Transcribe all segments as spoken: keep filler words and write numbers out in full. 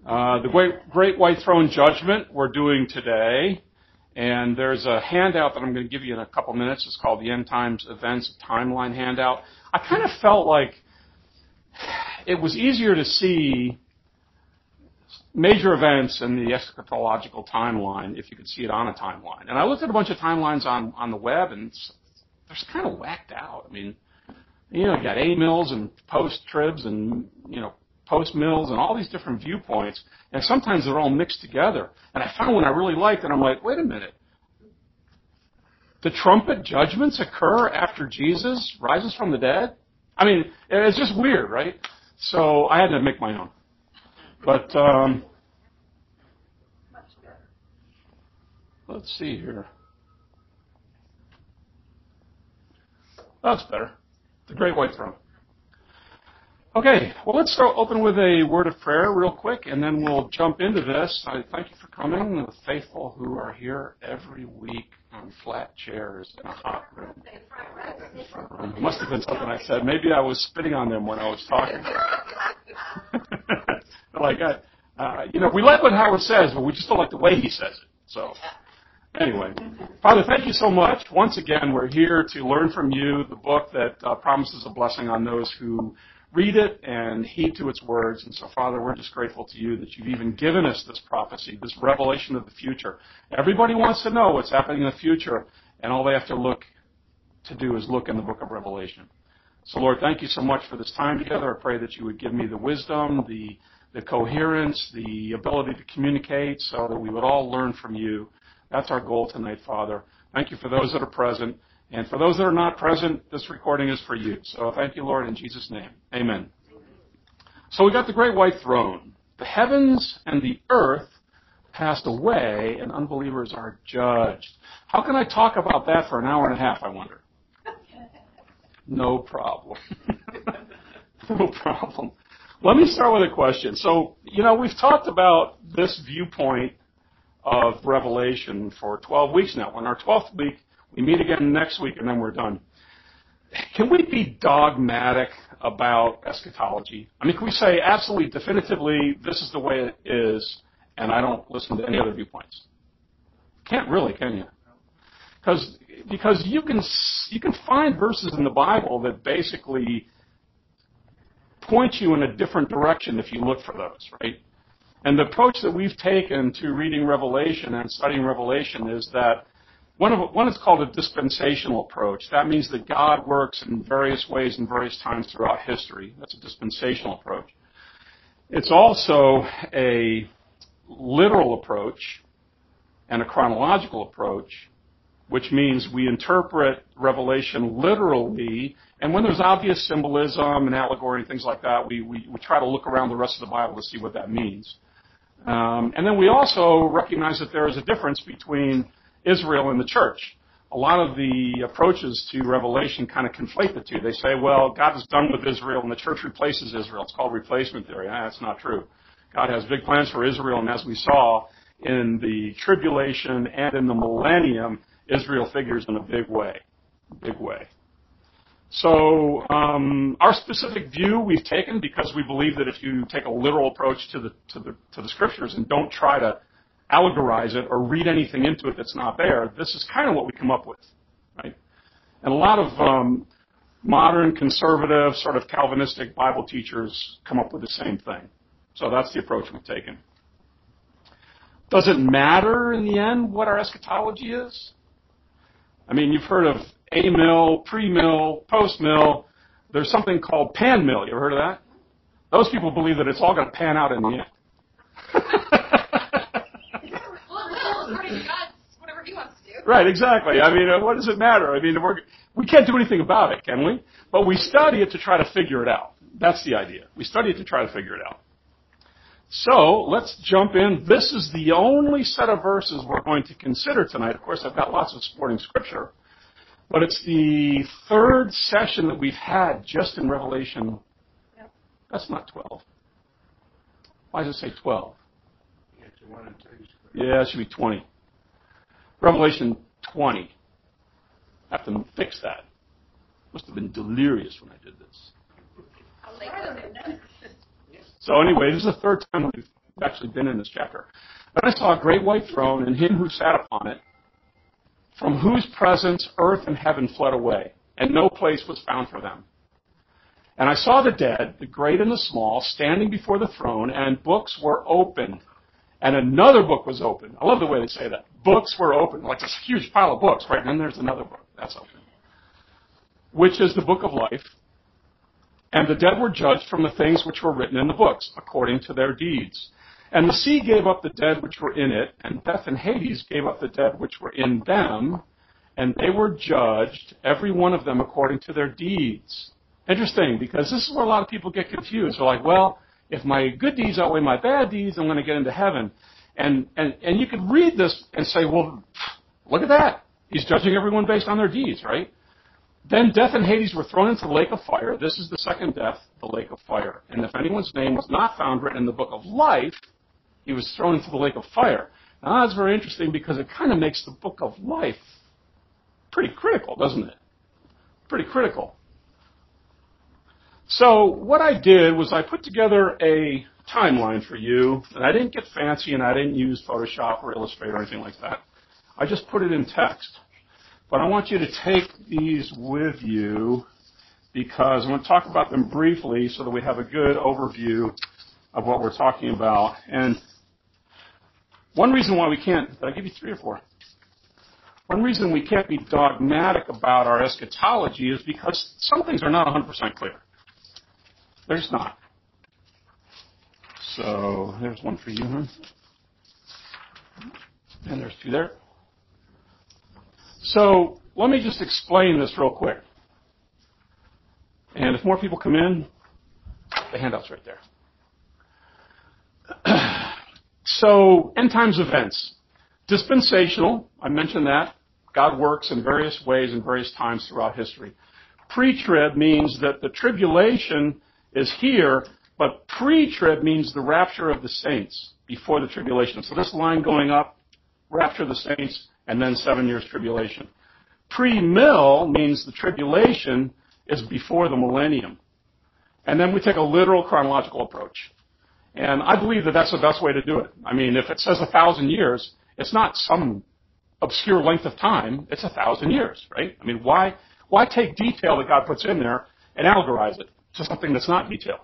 Uh, the Great, Great White Throne Judgment we're doing today, and there's a handout that I'm going to give you in a couple minutes. It's called the End Times Events Timeline handout. I kind of felt like it was easier to see major events in the eschatological timeline if you could see it on a timeline. And I looked at a bunch of timelines on, on the web, and they're kind of whacked out. I mean, you know, you got A-mills and post-tribs and, you know, post-mills and all these different viewpoints, and sometimes they're all mixed together. And I found one I really liked, and I'm like, wait a minute. The trumpet judgments occur after Jesus rises from the dead? I mean, it's just weird, right? So I had to make my own. But um, let's see here. That's better. The Great White Throne. Okay, well, let's start open with a word of prayer real quick, and then we'll jump into this. I thank you for coming, the faithful who are here every week on flat chairs in a hot room. It must have been something I said. Maybe I was spitting on them when I was talking. like, I, uh, you know, we like what Howard says, but we just don't like the way he says it. So, anyway, Father, thank you so much. Once again, we're here to learn from you the book that uh, promises a blessing on those who read it and heed to its words. And so, Father, we're just grateful to you that you've even given us this prophecy, this revelation of the future. Everybody wants to know what's happening in the future, and all they have to look to do is look in the book of Revelation. So, Lord, thank you so much for this time together. I pray that you would give me the wisdom, the, the coherence, the ability to communicate so that we would all learn from you. That's our goal tonight, Father. Thank you for those that are present. And for those that are not present, this recording is for you. So thank you, Lord, in Jesus' name. Amen. So we got the Great White Throne. The heavens and the earth passed away, and unbelievers are judged. How can I talk about that for an hour and a half, I wonder? No problem. No problem. Let me start with a question. So, you know, we've talked about this viewpoint of Revelation for twelve weeks now. On our twelfth week, we meet again next week, and then we're done. Can we be dogmatic about eschatology? I mean, can we say absolutely, definitively, this is the way it is, and I don't listen to any other viewpoints? Can't really, can you? Because because you can you can find verses in the Bible that basically point you in a different direction if you look for those, right? And the approach that we've taken to reading Revelation and studying Revelation is that One, of, one is called a dispensational approach. That means that God works in various ways and various times throughout history. That's a dispensational approach. It's also a literal approach and a chronological approach, which means we interpret Revelation literally, and when there's obvious symbolism and allegory and things like that, we, we, we try to look around the rest of the Bible to see what that means. Um, and then we also recognize that there is a difference between Israel and the church. A lot of the approaches to Revelation kind of conflate the two. They say, well, God is done with Israel and the church replaces Israel. It's called replacement theory. Ah, that's not true. God has big plans for Israel, and as we saw in the tribulation and in the millennium, Israel figures in a big way. Big way. So um, our specific view we've taken because we believe that if you take a literal approach to the to the to the scriptures and don't try to allegorize it or read anything into it that's not there, this is kind of what we come up with, right? And a lot of um, modern conservative sort of Calvinistic Bible teachers come up with the same thing. So that's the approach we've taken. Does it matter in the end what our eschatology is? I mean, you've heard of A-mill, pre-mill, post-mill. There's something called pan-mill. You ever heard of that? Those people believe that it's all going to pan out in the end. Right, exactly. I mean, what does it matter? I mean, we're, we can't do anything about it, can we? But we study it to try to figure it out. That's the idea. We study it to try to figure it out. So, let's jump in. This is the only set of verses we're going to consider tonight. Of course, I've got lots of supporting scripture. But it's the third session that we've had just in Revelation. That's not twelve. Why does it say twelve? Yeah, it should be twenty. Revelation twenty. I have to fix that. Must have been delirious when I did this. So anyway, this is the third time we've, We've actually been in this chapter. Then I saw a great white throne and him who sat upon it, from whose presence earth and heaven fled away, and no place was found for them. And I saw the dead, the great and the small, standing before the throne, and books were opened. And another book was opened. I love the way they say that. Books were opened, like this huge pile of books, right? And then there's another book. That's open. Which is the book of life. And the dead were judged from the things which were written in the books, according to their deeds. And the sea gave up the dead which were in it, and death and Hades gave up the dead which were in them, and they were judged, every one of them according to their deeds. Interesting, because this is where a lot of people get confused. They're like, well, if my good deeds outweigh my bad deeds, I'm going to get into heaven. And, and, and you could read this and say, well, look at that. He's judging everyone based on their deeds, right? Then death and Hades were thrown into the lake of fire. This is the second death, the lake of fire. And if anyone's name was not found written in the book of life, he was thrown into the lake of fire. Now, that's very interesting because it kind of makes the book of life pretty critical, doesn't it? Pretty critical. So what I did was I put together a timeline for you, and I didn't get fancy, and I didn't use Photoshop or Illustrator or anything like that. I just put it in text. But I want you to take these with you because I want to talk about them briefly so that we have a good overview of what we're talking about. And one reason why we can't, did I give you three or four? One reason we can't be dogmatic about our eschatology is because some things are not one hundred percent clear. They're just not. So there's one for you, huh? And there's two there. So let me just explain this real quick. And if more people come in, the handout's right there. So, end times events. Dispensational, I mentioned that. God works in various ways and various times throughout history. Pre-trib means that the tribulation is here, but pre-trib means the rapture of the saints before the tribulation. So this line going up, rapture of the saints, and then seven years tribulation. Pre-mill means the tribulation is before the millennium. And then we take a literal chronological approach. And I believe that that's the best way to do it. I mean, if it says a thousand years, it's not some obscure length of time. It's a thousand years, right? I mean, why why take detail that God puts in there and allegorize it to something that's not detail?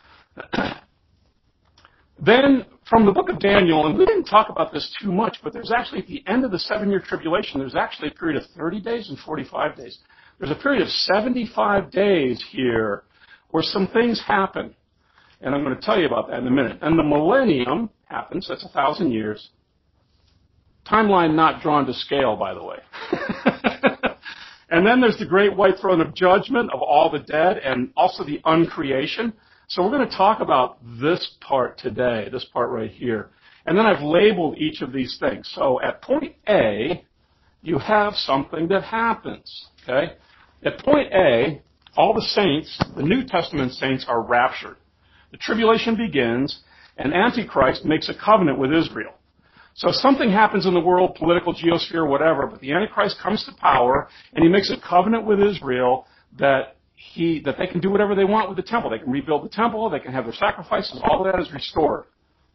Then, from the book of Daniel, and we didn't talk about this too much, but there's actually, at the end of the seven-year tribulation, there's actually a period of thirty days and forty-five days. There's a period of seventy-five days here where some things happen. And I'm going to tell you about that in a minute. And the millennium happens. That's a thousand years. Timeline not drawn to scale, by the way. And then there's the great white throne of judgment of all the dead and also the uncreation. So we're going to talk about this part today, this part right here. And then I've labeled each of these things. So at point A, you have something that happens. Okay? At point A, all the saints, the New Testament saints, are raptured. The tribulation begins, and Antichrist makes a covenant with Israel. So something happens in the world, political, geosphere, whatever, but the Antichrist comes to power, and he makes a covenant with Israel that he that they can do whatever they want with the temple. They can rebuild the temple, they can have their sacrifices, all of that is restored.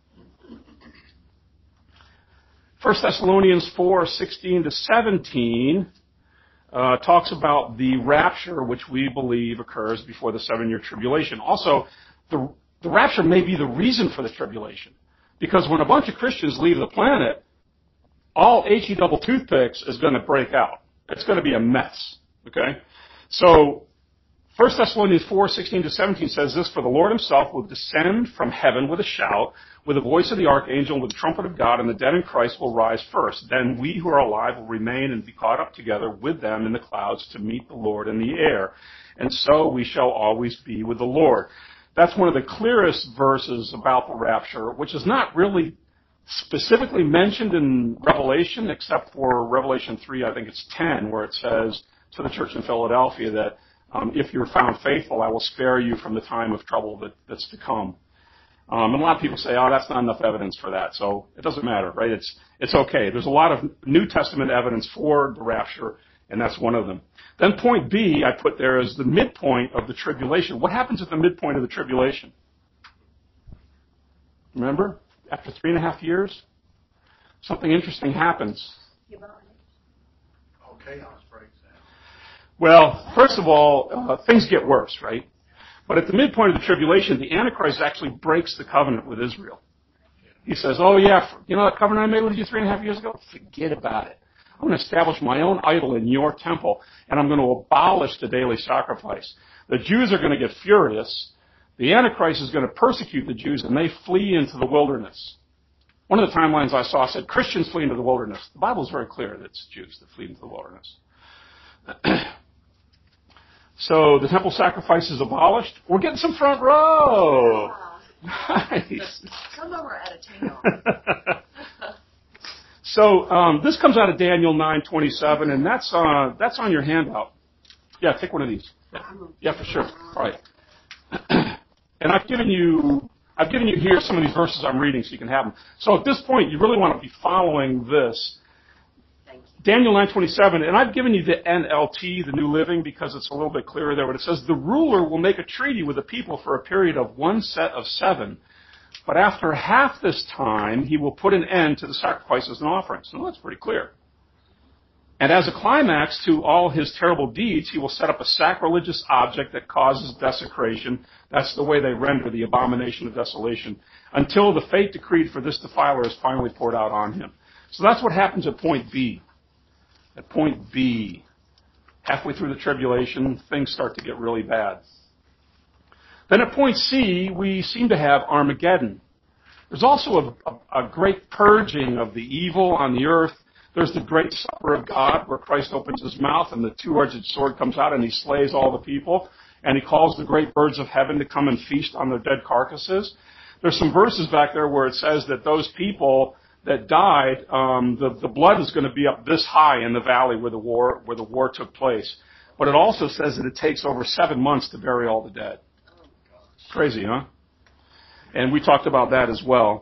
First Thessalonians four, sixteen to seventeen uh, talks about the rapture, which we believe occurs before the seven-year tribulation. Also, the The rapture may be the reason for the tribulation. Because when a bunch of Christians leave the planet, all H E double toothpicks is going to break out. It's going to be a mess. Okay? So, First Thessalonians four, sixteen to seventeen says this, "For the Lord himself will descend from heaven with a shout, with the voice of the archangel, with the trumpet of God, and the dead in Christ will rise first. Then we who are alive will remain and be caught up together with them in the clouds to meet the Lord in the air. And so we shall always be with the Lord." That's one of the clearest verses about the rapture, which is not really specifically mentioned in Revelation, except for Revelation three, I think it's ten, where it says to the church in Philadelphia that um, if you're found faithful, I will spare you from the time of trouble that, that's to come. Um, and a lot of people say, oh, that's not enough evidence for that. So it doesn't matter, right? It's, it's okay. There's a lot of New Testament evidence for the rapture, and that's one of them. Then point B I put there is the midpoint of the tribulation. What happens at the midpoint of the tribulation? Remember? after three and a half years, something interesting happens. Oh, chaos breaks out. Well, first of all, uh, things get worse, right? But at the midpoint of the tribulation, the Antichrist actually breaks the covenant with Israel. He says, oh yeah, you know that covenant I made with you three and a half years ago? Forget about it. I'm going to establish my own idol in your temple, and I'm going to abolish the daily sacrifice. The Jews are going to get furious. The Antichrist is going to persecute the Jews, and they flee into the wilderness. One of the timelines I saw said Christians flee into the wilderness. The Bible is very clear that it's Jews that flee into the wilderness. So the temple sacrifice is abolished. We're getting some front row. Nice. Some of them are out of town. So um, this comes out of Daniel nine twenty-seven, and that's uh, that's on your handout. Yeah, take one of these. Yeah, yeah for sure. All right. And I've given you I've given you here some of these verses I'm reading so you can have them. So at this point, you really want to be following this. Thank you. Daniel nine twenty-seven, and I've given you the N L T, the New Living, because it's a little bit clearer there. But it says, the ruler will make a treaty with the people for a period of one set of seven. But after half this time, he will put an end to the sacrifices and offerings. So that's pretty clear. And as a climax to all his terrible deeds, he will set up a sacrilegious object that causes desecration. That's the way they render the abomination of desolation, until the fate decreed for this defiler is finally poured out on him. So that's what happens at point B. At point B, halfway through the tribulation, things start to get really bad. Then at point C, we seem to have Armageddon. There's also a, a, a great purging of the evil on the earth. There's the great supper of God where Christ opens his mouth and the two-edged sword comes out and he slays all the people. And he calls the great birds of heaven to come and feast on their dead carcasses. There's some verses back there where it says that those people that died, um, the, the blood is going to be up this high in the valley where the war where the war took place. But it also says that it takes over seven months to bury all the dead. Crazy, huh? And we talked about that as well.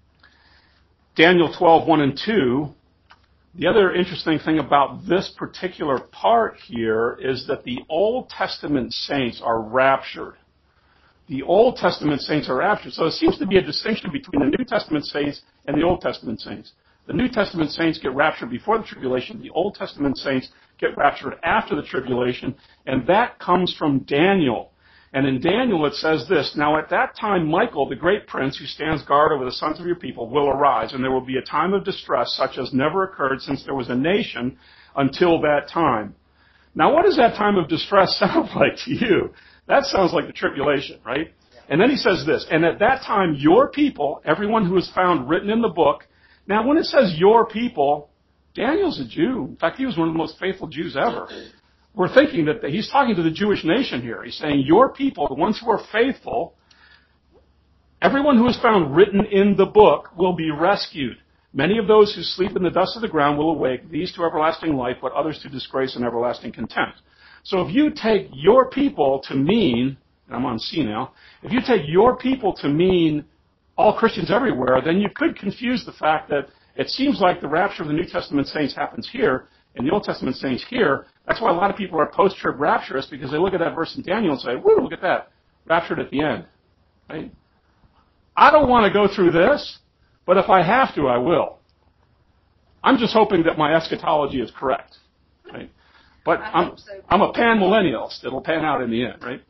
Daniel twelve, one and two. The other interesting thing about this particular part here is that the Old Testament saints are raptured. The Old Testament saints are raptured. So it seems to be a distinction between the New Testament saints and the Old Testament saints. The New Testament saints get raptured before the tribulation. The Old Testament saints get raptured after the tribulation. And that comes from Daniel. And in Daniel it says this, now at that time Michael, the great prince who stands guard over the sons of your people, will arise, and there will be a time of distress such as never occurred since there was a nation until that time. Now what does that time of distress sound like to you? That sounds like the tribulation, right? And then he says this, and at that time your people, everyone who is found written in the book. Now when it says your people, Daniel's a Jew. In fact, he was one of the most faithful Jews ever. We're thinking that he's talking to the Jewish nation here. He's saying, your people, the ones who are faithful, everyone who is found written in the book will be rescued. Many of those who sleep in the dust of the ground will awake, these to everlasting life, but others to disgrace and everlasting contempt. So if you take your people to mean, and I'm on C now, if you take your people to mean all Christians everywhere, then you could confuse the fact that it seems like the rapture of the New Testament saints happens here, and the Old Testament saints here. That's why a lot of people are post-trib rapturists, because they look at that verse in Daniel and say, woo, look at that, raptured at the end. Right? I don't want to go through this, but if I have to, I will. I'm just hoping that my eschatology is correct. Right? But I'm, I'm a pan-millennialist. It'll pan out in the end, right?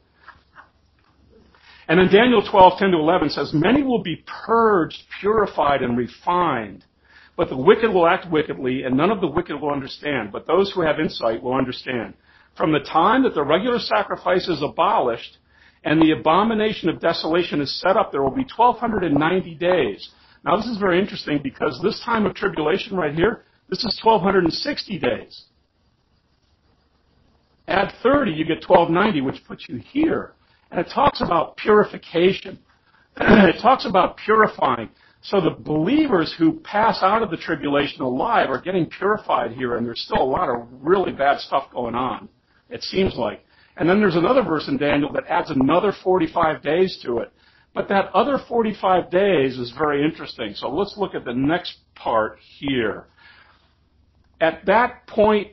And then Daniel twelve, ten to eleven says, many will be purged, purified, and refined. But the wicked will act wickedly, and none of the wicked will understand. But those who have insight will understand. From the time that the regular sacrifice is abolished and the abomination of desolation is set up, there will be twelve ninety days. Now this is very interesting because this time of tribulation right here, this is twelve sixty days. Add thirty, you get twelve ninety, which puts you here. And it talks about purification. It talks about purifying. So the believers who pass out of the tribulation alive are getting purified here, and there's still a lot of really bad stuff going on, it seems like. And then there's another verse in Daniel that adds another forty-five days to it. But that other forty-five days is very interesting. So let's look at the next part here. At that point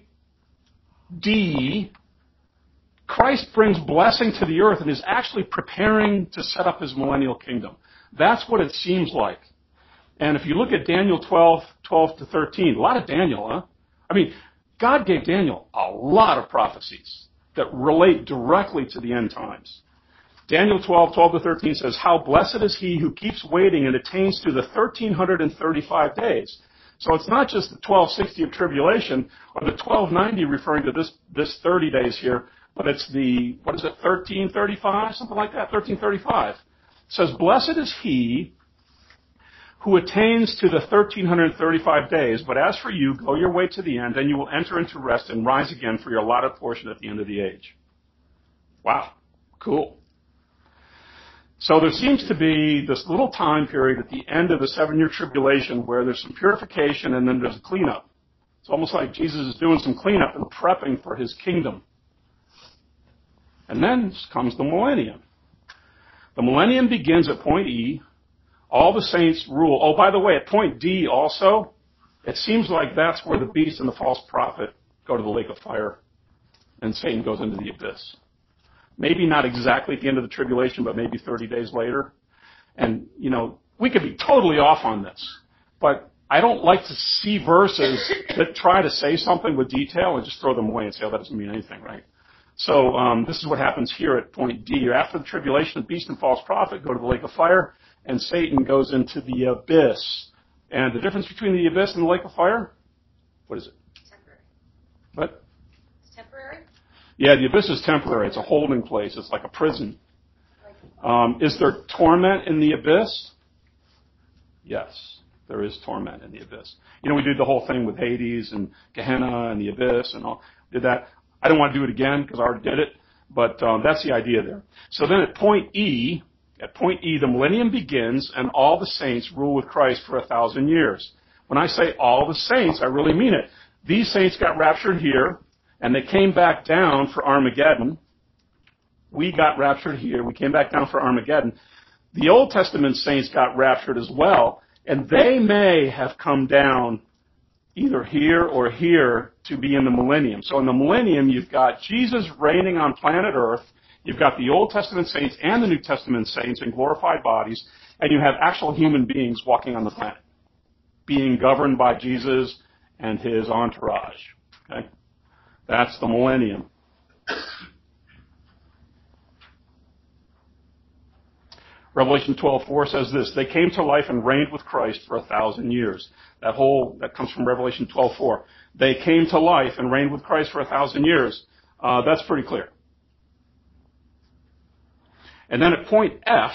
D, Christ brings blessing to the earth and is actually preparing to set up his millennial kingdom. That's what it seems like. And if you look at Daniel twelve, twelve to thirteen, a lot of Daniel, huh? I mean, God gave Daniel a lot of prophecies that relate directly to the end times. Daniel twelve, twelve to thirteen says, "How blessed is he who keeps waiting and attains to the thirteen thirty-five days." So it's not just the twelve sixty of tribulation or the twelve ninety referring to this, this thirty days here, but it's the, what is it, thirteen thirty-five, something like that, thirteen thirty-five. It says, "Blessed is he who attains to the thirteen thirty-five days, but as for you, go your way to the end, and you will enter into rest and rise again for your allotted portion at the end of the age." Wow, cool. So there seems to be this little time period at the end of the seven-year tribulation where there's some purification and then there's a cleanup. It's almost like Jesus is doing some cleanup and prepping for his kingdom. And then comes the millennium. The millennium begins at point E. All the saints rule. Oh, by the way, at point D also, it seems like that's where the beast and the false prophet go to the lake of fire and Satan goes into the abyss. Maybe not exactly at the end of the tribulation, but maybe thirty days later. And, you know, we could be totally off on this, but I don't like to see verses that try to say something with detail and just throw them away and say, oh, that doesn't mean anything, right? So um, this is what happens here at point D. After the tribulation, the beast and false prophet go to the lake of fire, and Satan goes into the abyss. And the difference between the abyss and the lake of fire? What is it? Temporary. What? It's temporary? Yeah, the abyss is temporary. It's a holding place. It's like a prison. Um, is there torment in the abyss? Yes, there is torment in the abyss. You know, we did the whole thing with Hades and Gehenna and the abyss and all. Did that. I don't want to do it again because I already did it, but um, that's the idea there. So then at point E, at point E, the millennium begins and all the saints rule with Christ for a thousand years. When I say all the saints, I really mean it. These saints got raptured here, and they came back down for Armageddon. We got raptured here. We came back down for Armageddon. The Old Testament saints got raptured as well, and they may have come down either here or here to be in the millennium. So in the millennium, you've got Jesus reigning on planet Earth. You've got the Old Testament saints and the New Testament saints in glorified bodies, and you have actual human beings walking on the planet, being governed by Jesus and his entourage. Okay? That's the millennium. Revelation twelve four says this, "They came to life and reigned with Christ for a thousand years." That whole, that comes from Revelation twelve four. They came to life and reigned with Christ for a thousand years. Uh, that's pretty clear. And then at point F,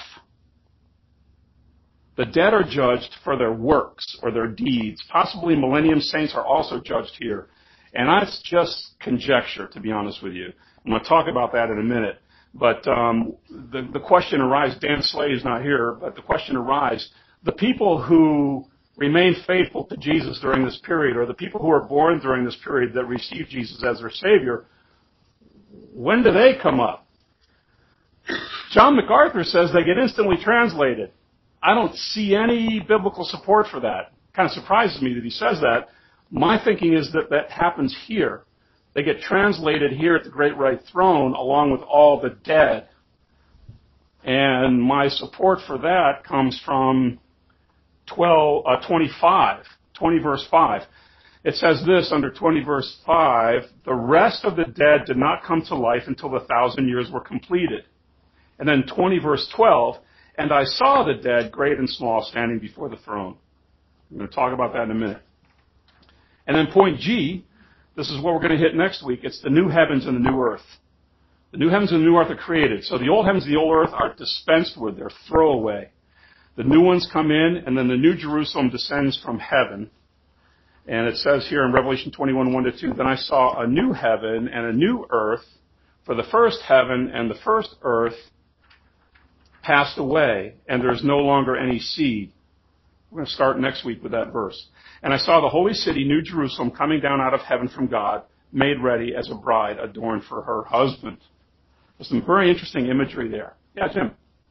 the dead are judged for their works or their deeds. Possibly millennium saints are also judged here. And that's just conjecture, to be honest with you. I'm going to talk about that in a minute. But um, the, the question arises, Dan Slay is not here, but the question arises, the people who remain faithful to Jesus during this period, or the people who are born during this period that receive Jesus as their Savior, when do they come up? John MacArthur says they get instantly translated. I don't see any biblical support for that. It kind of surprises me that he says that. My thinking is that that happens here. They get translated here at the Great White Throne along with all the dead. And my support for that comes from twelve, uh, twenty-five, twenty verse five. It says this under twenty verse five, "The rest of the dead did not come to life until the thousand years were completed." And then twenty verse twelve, "And I saw the dead, great and small, standing before the throne." I'm going to talk about that in a minute. And then point G, this is what we're going to hit next week. It's the new heavens and the new earth. The new heavens and the new earth are created. So the old heavens and the old earth are dispensed with. They're throwaway. The new ones come in, and then the new Jerusalem descends from heaven. And it says here in Revelation twenty-one, one to two, "Then I saw a new heaven and a new earth, for the first heaven and the first earth passed away, and there is no longer any sea." We're going to start next week with that verse. "And I saw the holy city, New Jerusalem, coming down out of heaven from God, made ready as a bride adorned for her husband." There's some very interesting imagery there. Yeah, Jim?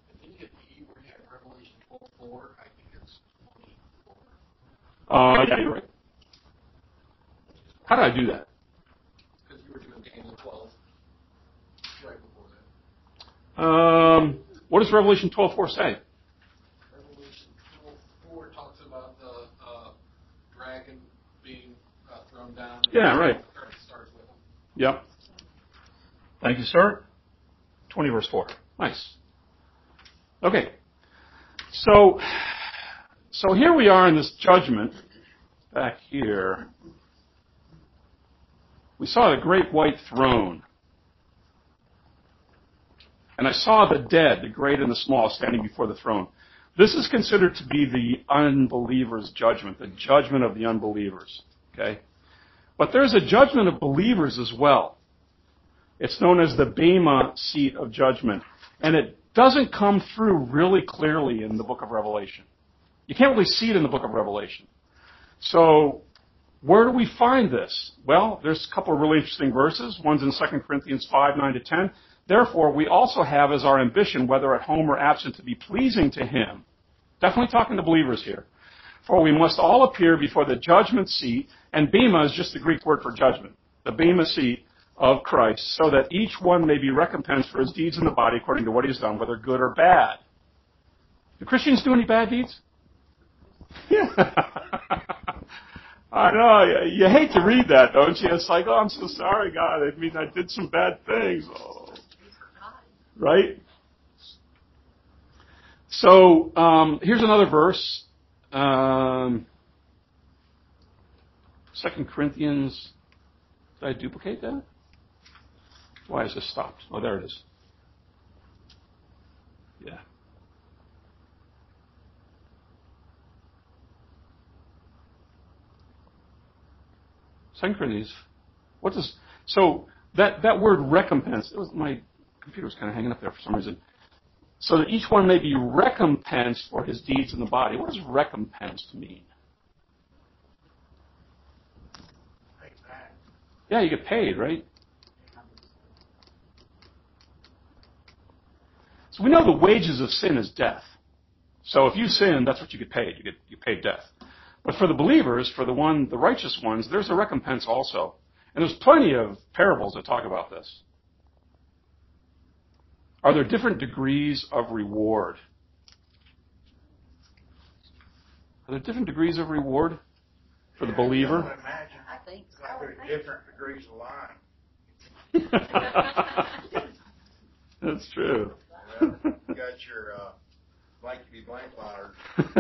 Uh, yeah, you're right. How did I do that? Because you were doing Daniel twelve right before that. Um, what does Revelation twelve four say? Revelation twelve four talks about Yeah, right. It starts with them. Yep. Thank you, sir. twenty verse four. Nice. Okay. So, so here we are in this judgment back here. We saw the great white throne. And I saw the dead, the great and the small, standing before the throne. This is considered to be the unbelievers' judgment, the judgment of the unbelievers. Okay? But there's a judgment of believers as well. It's known as the Bema seat of judgment. And it doesn't come through really clearly in the book of Revelation. You can't really see it in the book of Revelation. So, where do we find this? Well, there's a couple of really interesting verses. One's in Second Corinthians five, nine to ten. Therefore, we also have as our ambition, whether at home or absent, to be pleasing to Him. Definitely talking to believers here. For we must all appear before the judgment seat, and Bema is just the Greek word for judgment. The Bema seat of Christ, so that each one may be recompensed for his deeds in the body according to what he has done, whether good or bad. Do Christians do any bad deeds? Yeah. I know. You hate to read that, don't you? It's like, oh, I'm so sorry, God. I mean, I did some bad things. Oh. Right? So, um, here's another verse. Um, Second Corinthians. Did I duplicate that? Why is this stopped? Oh, there it is. Yeah. Second Corinthians. What does so that that word recompense? It was my computer was kind of hanging up there for some reason. So that each one may be recompensed for his deeds in the body. What does recompensed mean? Yeah, you get paid, right? So we know the wages of sin is death. So if you sin, that's what you get paid. You get you paid death. But for the believers, for the one, the righteous ones, there's a recompense also. And there's plenty of parables that talk about this. Are there different degrees of reward? Are there different degrees of reward for the believer? I would imagine. I think so. Like there's different degrees of lying. That's true. Well, you got your uh, blankety blank liars.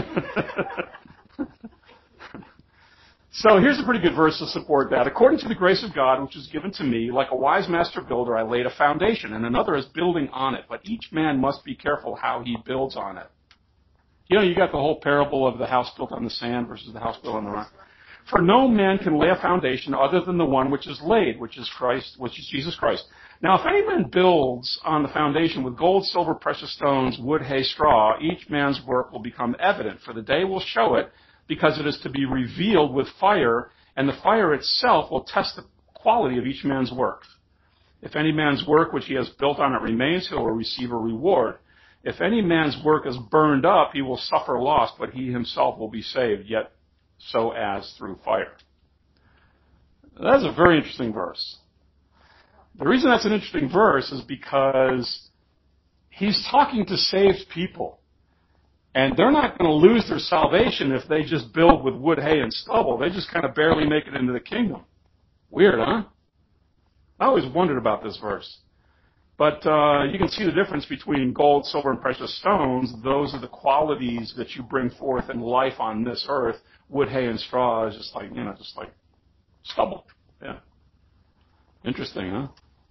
So here's a pretty good verse to support that. According to the grace of God, which is given to me, like a wise master builder, I laid a foundation, and another is building on it. But each man must be careful how he builds on it. You know, you got the whole parable of the house built on the sand versus the house built on the rock. For no man can lay a foundation other than the one which is laid, which is Christ, which is Jesus Christ. Now, if any man builds on the foundation with gold, silver, precious stones, wood, hay, straw, each man's work will become evident, for the day will show it, because it is to be revealed with fire, and the fire itself will test the quality of each man's work. If any man's work which he has built on it remains, he will receive a reward. If any man's work is burned up, he will suffer loss, but he himself will be saved, yet so as through fire. That's a very interesting verse. The reason that's an interesting verse is because he's talking to saved people. And they're not going to lose their salvation if they just build with wood, hay, and stubble. They just kind of barely make it into the kingdom. Weird, huh? I always wondered about this verse. But uh, you can see the difference between gold, silver, and precious stones. Those are the qualities that you bring forth in life on this earth. Wood, hay, and straw is just like, you know, just like stubble. Yeah. Interesting, huh?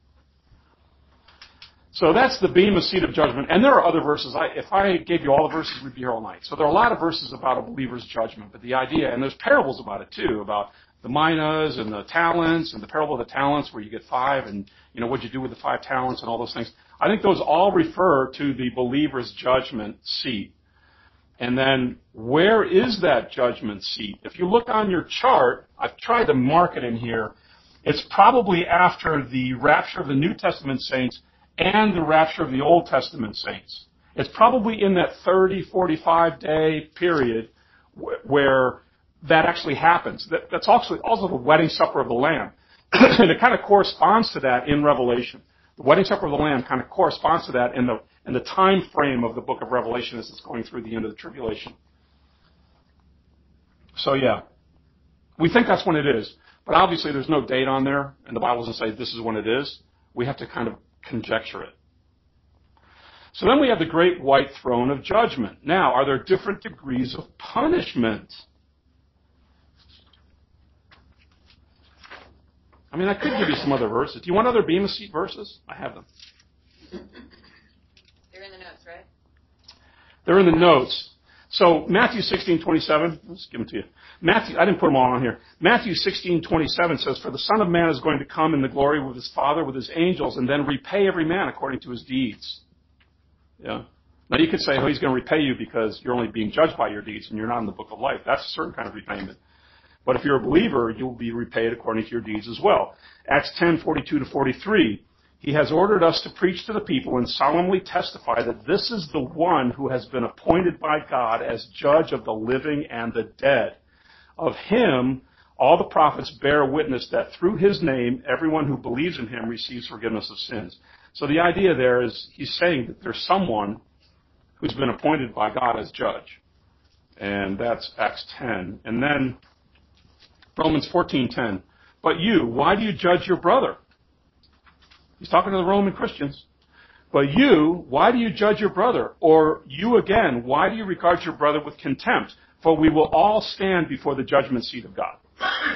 So that's the Bema seat of judgment. And there are other verses. I, if I gave you all the verses, we'd be here all night. So there are a lot of verses about a believer's judgment. But the idea, and there's parables about it too, about the minas and the talents and the parable of the talents where you get five and, you know, what'd you do with the five talents and all those things. I think those all refer to the believer's judgment seat. And then where is that judgment seat? If you look on your chart, I've tried to mark it in here. It's probably after the rapture of the New Testament saints and the rapture of the Old Testament saints. It's probably in that thirty, forty-five day period where that actually happens. That, that's also, also the wedding supper of the Lamb. And it kind of corresponds to that in Revelation. The wedding supper of the Lamb kind of corresponds to that in the, in the time frame of the book of Revelation as it's going through the end of the tribulation. So yeah, we think that's when it is. But obviously there's no date on there, and the Bible doesn't say this is when it is. We have to kind of conjecture it. So then we have the great white throne of judgment. Now, are there different degrees of punishment? I mean, I could give you some other verses. Do you want other Bema Seat verses? I have them. They're in the notes, right? They're in the notes. So Matthew sixteen twenty-seven, let's give them to you. Matthew, I didn't put them all on here. Matthew sixteen twenty-seven says, "For the Son of Man is going to come in the glory with his Father, with his angels, and then repay every man according to his deeds." Yeah. Now you could say, "Oh, he's going to repay you because you're only being judged by your deeds and you're not in the book of life." That's a certain kind of repayment. But if you're a believer, you'll be repaid according to your deeds as well. Acts ten forty-two to forty-three. "He has ordered us to preach to the people and solemnly testify that this is the one who has been appointed by God as judge of the living and the dead. Of him, all the prophets bear witness that through his name, everyone who believes in him receives forgiveness of sins." So the idea there is he's saying that there's someone who's been appointed by God as judge. And that's Acts ten. And then Romans fourteen ten. "But you, why do you judge your brother?" He's talking to the Roman Christians. "But you, why do you judge your brother? Or you again, why do you regard your brother with contempt? For we will all stand before the judgment seat of God."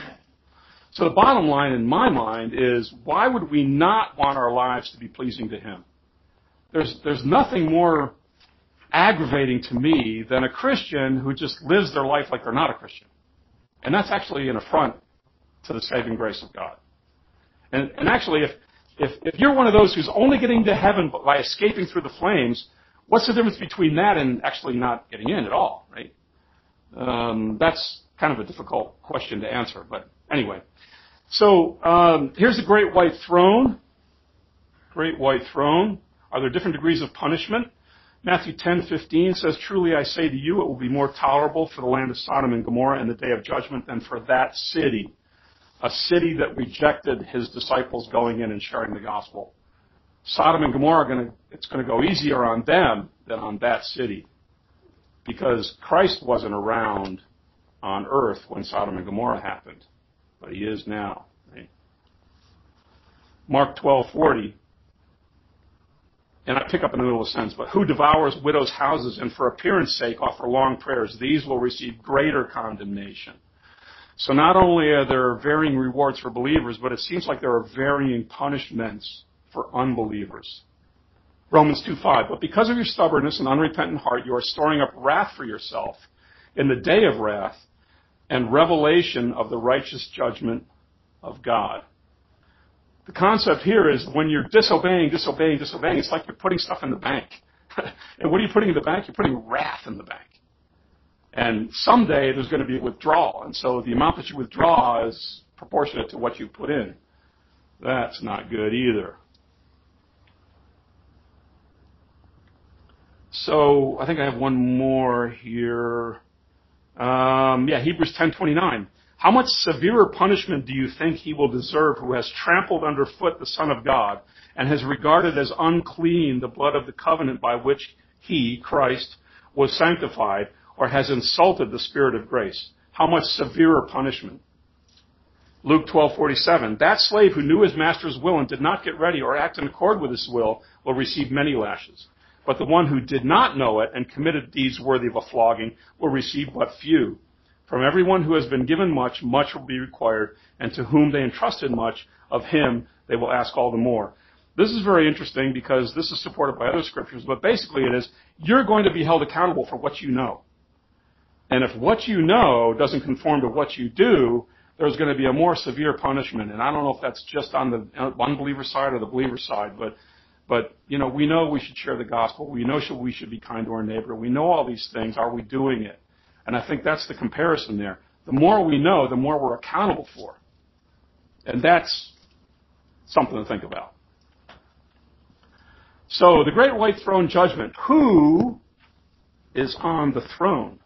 So the bottom line in my mind is, why would we not want our lives to be pleasing to him? There's, there's nothing more aggravating to me than a Christian who just lives their life like they're not a Christian. And that's actually an affront to the saving grace of God. And, and actually, if If, if you're one of those who's only getting to heaven by escaping through the flames, what's the difference between that and actually not getting in at all, right? Um, that's kind of a difficult question to answer, but anyway. So um, here's the great white throne. Great white throne. Are there different degrees of punishment? Matthew ten fifteen says, "Truly I say to you, it will be more tolerable for the land of Sodom and Gomorrah in the day of judgment than for that city." A city that rejected his disciples going in and sharing the gospel. Sodom and Gomorrah, are gonna, it's going to go easier on them than on that city. Because Christ wasn't around on earth when Sodom and Gomorrah happened. But he is now. Right? Mark twelve forty. And I pick up in the middle of a sentence, "But who devours widows' houses and for appearance sake offer long prayers, these will receive greater condemnation." So not only are there varying rewards for believers, but it seems like there are varying punishments for unbelievers. Romans two five, "But because of your stubbornness and unrepentant heart, you are storing up wrath for yourself in the day of wrath and revelation of the righteous judgment of God." The concept here is when you're disobeying, disobeying, disobeying, it's like you're putting stuff in the bank. And what are you putting in the bank? You're putting wrath in the bank. And someday there's going to be a withdrawal. And so the amount that you withdraw is proportionate to what you put in. That's not good either. So I think I have one more here. Um, yeah, Hebrews ten twenty-nine. "How much severer punishment do you think he will deserve who has trampled underfoot the Son of God and has regarded as unclean the blood of the covenant by which he, Christ, was sanctified, or has insulted the Spirit of grace? How much severer punishment?" Luke twelve forty-seven. "That slave who knew his master's will and did not get ready or act in accord with his will will receive many lashes. But the one who did not know it and committed deeds worthy of a flogging will receive but few. From everyone who has been given much, much will be required, and to whom they entrusted much, of him they will ask all the more." This is very interesting because this is supported by other scriptures, but basically it is, you're going to be held accountable for what you know. And if what you know doesn't conform to what you do, there's going to be a more severe punishment. And I don't know if that's just on the unbeliever side or the believer side, but, but you know, we know we should share the gospel. We know we should be kind to our neighbor. We know all these things. Are we doing it? And I think that's the comparison there. The more we know, the more we're accountable for. And that's something to think about. So, the great white throne judgment. Who is on the throne?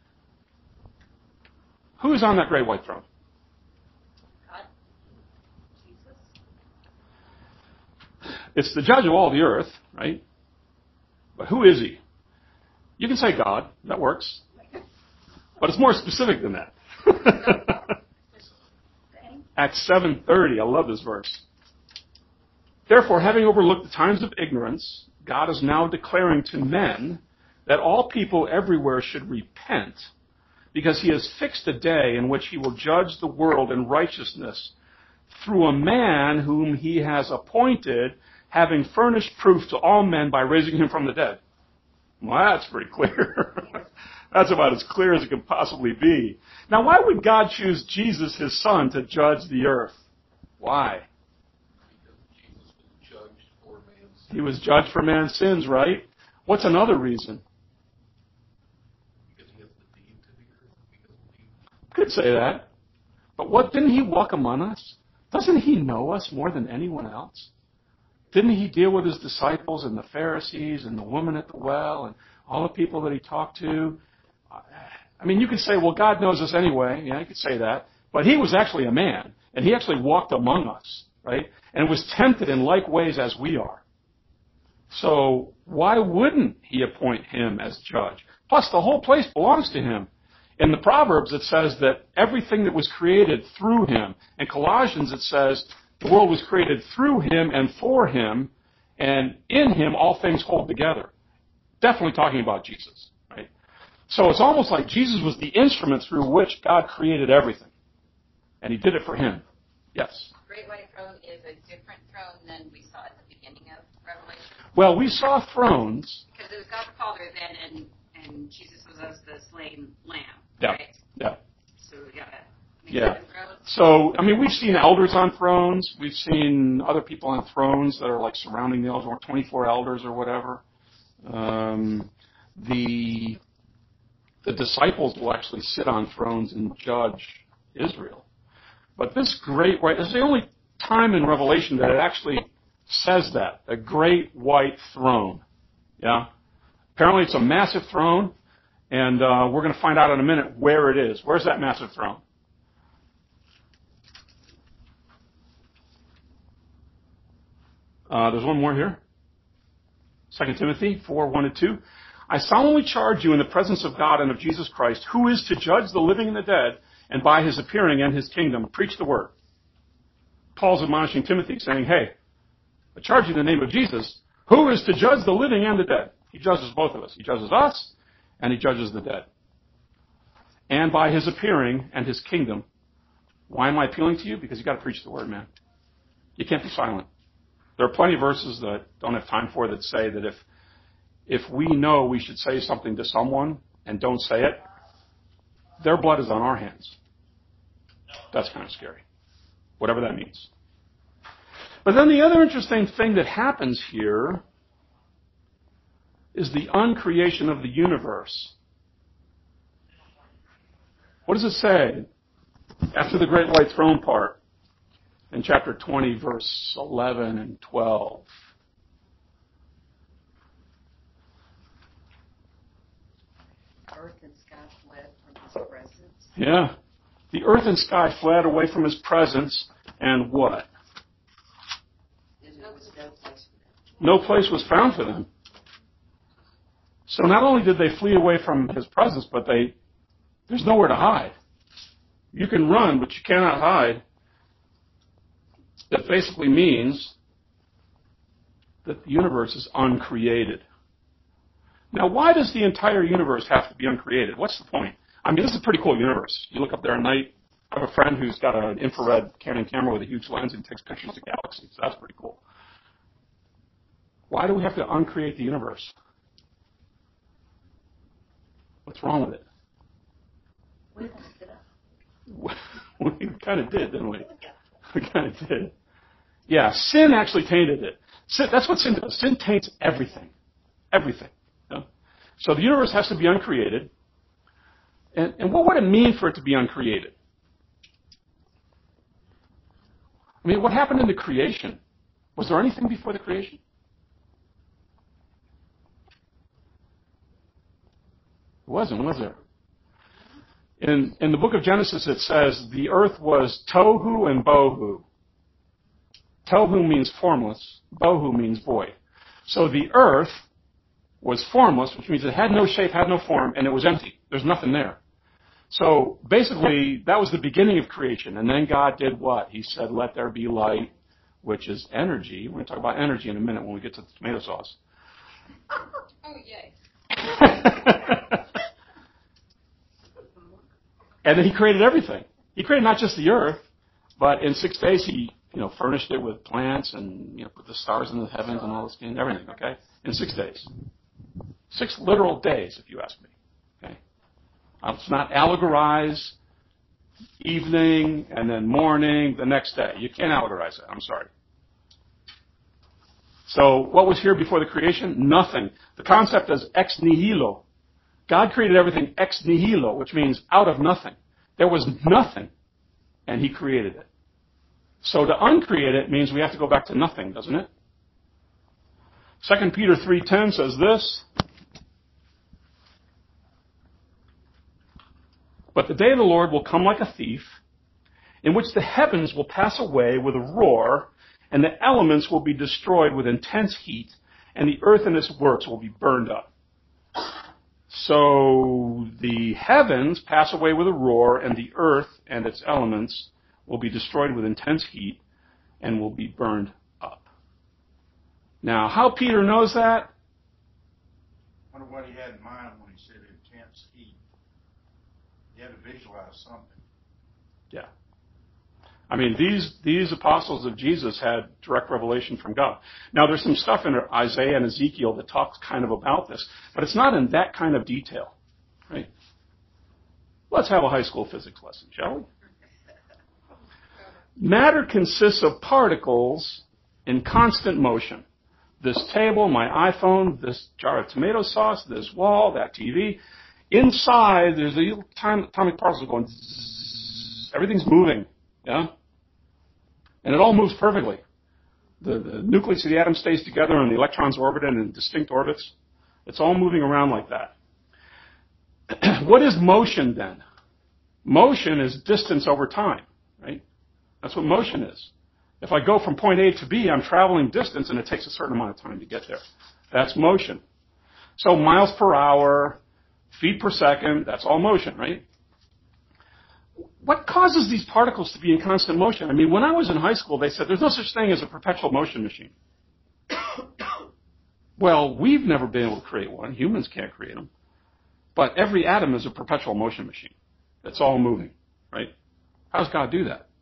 Who is on that great white throne? God. Jesus. It's the judge of all the earth, right? But who is he? You can say God. That works. But it's more specific than that. Acts seven thirty, I love this verse. Therefore, having overlooked the times of ignorance, God is now declaring to men that all people everywhere should repent, because he has fixed a day in which he will judge the world in righteousness through a man whom he has appointed, having furnished proof to all men by raising him from the dead. Well, that's pretty clear. That's about as clear as it can possibly be. Now, why would God choose Jesus, his son, to judge the earth? Why? He was judged for man's sins, right? What's another reason? Because he has the deed to the earth. Because he... Could say that. But what, didn't he walk among us? Doesn't he know us more than anyone else? Didn't he deal with his disciples and the Pharisees and the woman at the well and all the people that he talked to? I mean, you could say, well, God knows us anyway. Yeah, you could say that. But he was actually a man, and he actually walked among us, right? And was tempted in like ways as we are. So why wouldn't he appoint him as judge? Plus, the whole place belongs to him. In the Proverbs, it says that everything that was created through him. In Colossians, it says the world was created through him and for him, and in him all things hold together. Definitely talking about Jesus, right? So it's almost like Jesus was the instrument through which God created everything. And he did it for him. Yes? Great White Throne is a different throne than we saw at the beginning of Revelation. Well, we saw thrones. Because it was God the Father then, and, and Jesus was as the slain lamb, Yeah. right? Yeah. So we got to make Yeah. seven thrones. So, I mean, we've seen elders on thrones. We've seen other people on thrones that are like surrounding the elders, or twenty-four elders or whatever. Um, the the disciples will actually sit on thrones and judge Israel. But this great white, this is the only time in Revelation that it actually says that, a great white throne. Yeah? Apparently it's a massive throne, and uh, we're going to find out in a minute where it is. Where's that massive throne? Uh, there's one more here. Second Timothy four, one and two. I solemnly charge you in the presence of God and of Jesus Christ, who is to judge the living and the dead, and by his appearing and his kingdom, preach the word. Paul's admonishing Timothy, saying, hey, I charge you in the name of Jesus, who is to judge the living and the dead. He judges both of us. He judges us, and he judges the dead. And by his appearing and his kingdom. Why am I appealing to you? Because you've got to preach the word, man. You can't be silent. There are plenty of verses that I don't have time for that say that if if we know we should say something to someone and don't say it, their blood is on our hands. That's kind of scary. Whatever that means. But then the other interesting thing that happens here is the uncreation of the universe. What does it say after the great white throne part in chapter twenty, verse eleven and twelve? Earth and sky fled from his presence. Yeah. The earth and sky fled away from his presence, and what? There was no place for them. No place was found for them. So not only did they flee away from his presence, but they there's nowhere to hide. You can run, but you cannot hide. That basically means that the universe is uncreated. Now, why does the entire universe have to be uncreated? What's the point? I mean, this is a pretty cool universe. You look up there at night. I have a friend who's got an infrared Canon camera with a huge lens and takes pictures of galaxies. That's pretty cool. Why do we have to uncreate the universe? What's wrong with it? We messed it up. We kind of did, didn't we? We kind of did. Yeah, sin actually tainted it. Sin, that's what sin does. Sin taints everything. Everything. Yeah? So the universe has to be uncreated. And, and what would it mean for it to be uncreated? I mean, what happened in the creation? Was there anything before the creation? It wasn't, was there? In, in the book of Genesis, it says the earth was tohu and bohu. Tohu means formless. Bohu means void. So the earth was formless, which means it had no shape, had no form, and it was empty. There's nothing there. So basically, that was the beginning of creation. And then God did what? He said, let there be light, which is energy. We're going to talk about energy in a minute when we get to the tomato sauce. Oh, yay. And then he created everything. He created not just the earth, but in six days he, you know, furnished it with plants and, you know, put the stars in the heavens and all this and everything, okay? In six days. Six literal days, if you ask me. Okay? Uh, Let's not allegorize evening and then morning the next day. You can't allegorize that. I'm sorry. So what was here before the creation? Nothing. The concept is ex nihilo. God created everything ex nihilo, which means out of nothing. There was nothing, and he created it. So to uncreate it means we have to go back to nothing, doesn't it? Second Peter three ten says this. But the day of the Lord will come like a thief, in which the heavens will pass away with a roar, and the elements will be destroyed with intense heat, and the earth and its works will be burned up. So the heavens pass away with a roar, and the earth and its elements will be destroyed with intense heat and will be burned up. Now, how Peter knows that? I wonder what he had in mind when he said intense heat. He had to visualize something. Yeah. I mean, these these apostles of Jesus had direct revelation from God. Now, there's some stuff in Isaiah and Ezekiel that talks kind of about this, but it's not in that kind of detail, right? Let's have a high school physics lesson, shall we? Matter consists of particles in constant motion. This table, my iPhone, this jar of tomato sauce, this wall, that T V. Inside, there's a little tiny atomic particles going zzz. Everything's moving, yeah? And it all moves perfectly. The, the nucleus of the atom stays together and the electrons orbit in distinct orbits. It's all moving around like that. What is motion then? Motion is distance over time, right? That's what motion is. If I go from point A to B, I'm traveling distance and it takes a certain amount of time to get there. That's motion. So miles per hour, feet per second, that's all motion, right? What causes these particles to be in constant motion? I mean, when I was in high school, they said there's no such thing as a perpetual motion machine. Well, we've never been able to create one. Humans can't create them. But every atom is a perpetual motion machine. It's all moving, right? How does God do that?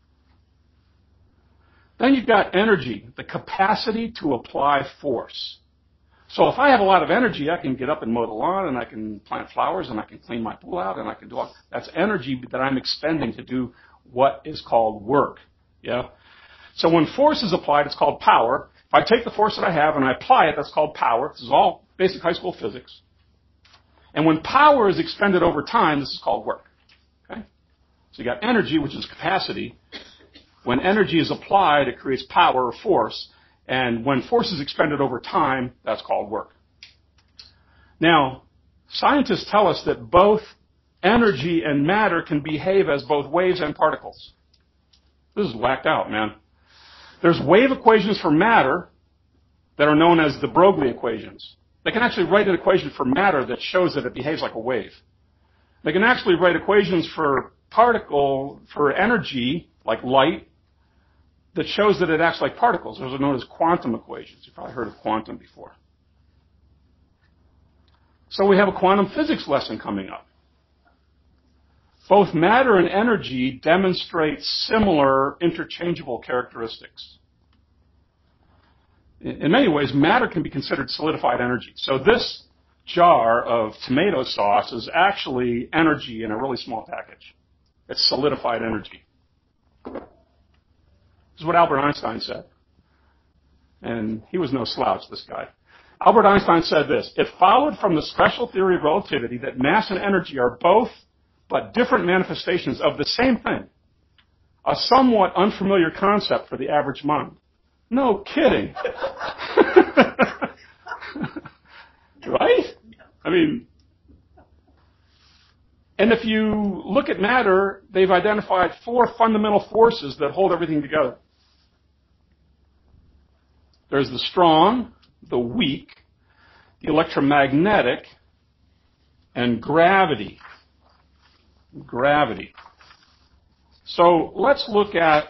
Then you've got energy, the capacity to apply force. So if I have a lot of energy, I can get up and mow the lawn, and I can plant flowers, and I can clean my pool out, and I can do all. That's energy that I'm expending to do what is called work. Yeah. So when force is applied, it's called power. If I take the force that I have and I apply it, that's called power. This is all basic high school physics. And when power is expended over time, this is called work. Okay. So you got energy, which is capacity. When energy is applied, it creates power or force. And when force is expended over time, that's called work. Now, scientists tell us that both energy and matter can behave as both waves and particles. This is whacked out, man. There's wave equations for matter that are known as the Broglie equations. They can actually write an equation for matter that shows that it behaves like a wave. They can actually write equations for particle, for energy, like light, that shows that it acts like particles. Those are known as quantum equations. You've probably heard of quantum before. So we have a quantum physics lesson coming up. Both matter and energy demonstrate similar interchangeable characteristics. In many ways, matter can be considered solidified energy. So this jar of tomato sauce is actually energy in a really small package. It's solidified energy. This is what Albert Einstein said. And he was no slouch, this guy. Albert Einstein said this: it followed from the special theory of relativity that mass and energy are both but different manifestations of the same thing. A somewhat unfamiliar concept for the average mind. No kidding. Right? I mean, and if you look at matter, they've identified four fundamental forces that hold everything together. There's the strong, the weak, the electromagnetic, and gravity. gravity. So let's look at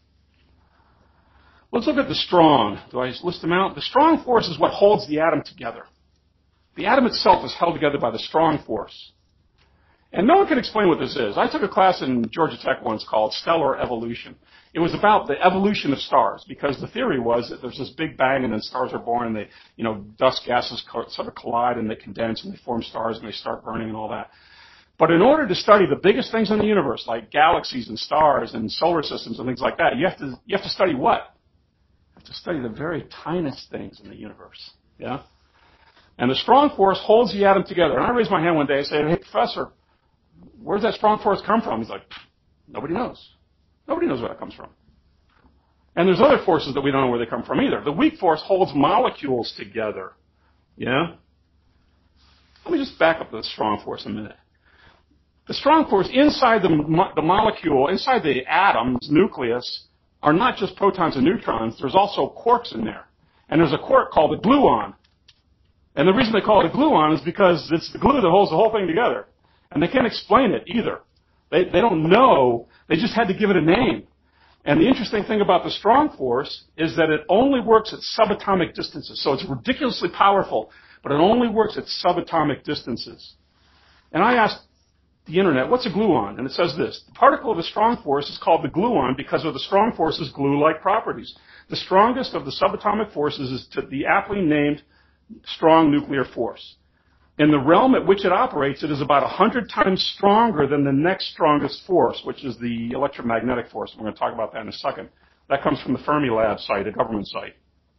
let's look at the strong. Do I list them out? The strong force is what holds the atom together. The atom itself is held together by the strong force. And no one can explain what this is. I took a class in Georgia Tech once called Stellar Evolution. It was about the evolution of stars, because the theory was that there's this big bang and then stars are born and they, you know, dust gases sort of collide and they condense and they form stars and they start burning and all that. But in order to study the biggest things in the universe, like galaxies and stars and solar systems and things like that, you have to, you have to study what? You have to study the very tiniest things in the universe. Yeah? And the strong force holds the atom together. And I raised my hand one day and said, hey, professor, where does that strong force come from? He's like, nobody knows. Nobody knows where that comes from. And there's other forces that we don't know where they come from either. The weak force holds molecules together. Yeah? Let me just back up the strong force a minute. The strong force inside the, mo- the molecule, inside the atom's nucleus, are not just protons and neutrons. There's also quarks in there. And there's a quark called a gluon. And the reason they call it a gluon is because it's the glue that holds the whole thing together. And they can't explain it either. They, they don't know. They just had to give it a name. And the interesting thing about the strong force is that it only works at subatomic distances. So it's ridiculously powerful, but it only works at subatomic distances. And I asked the internet, what's a gluon? And it says this: the particle of a strong force is called the gluon because of the strong force's glue-like properties. The strongest of the subatomic forces is to the aptly named strong nuclear force. In the realm at which it operates, it is about one hundred times stronger than the next strongest force, which is the electromagnetic force. We're going to talk about that in a second. That comes from the Fermilab site, a government site.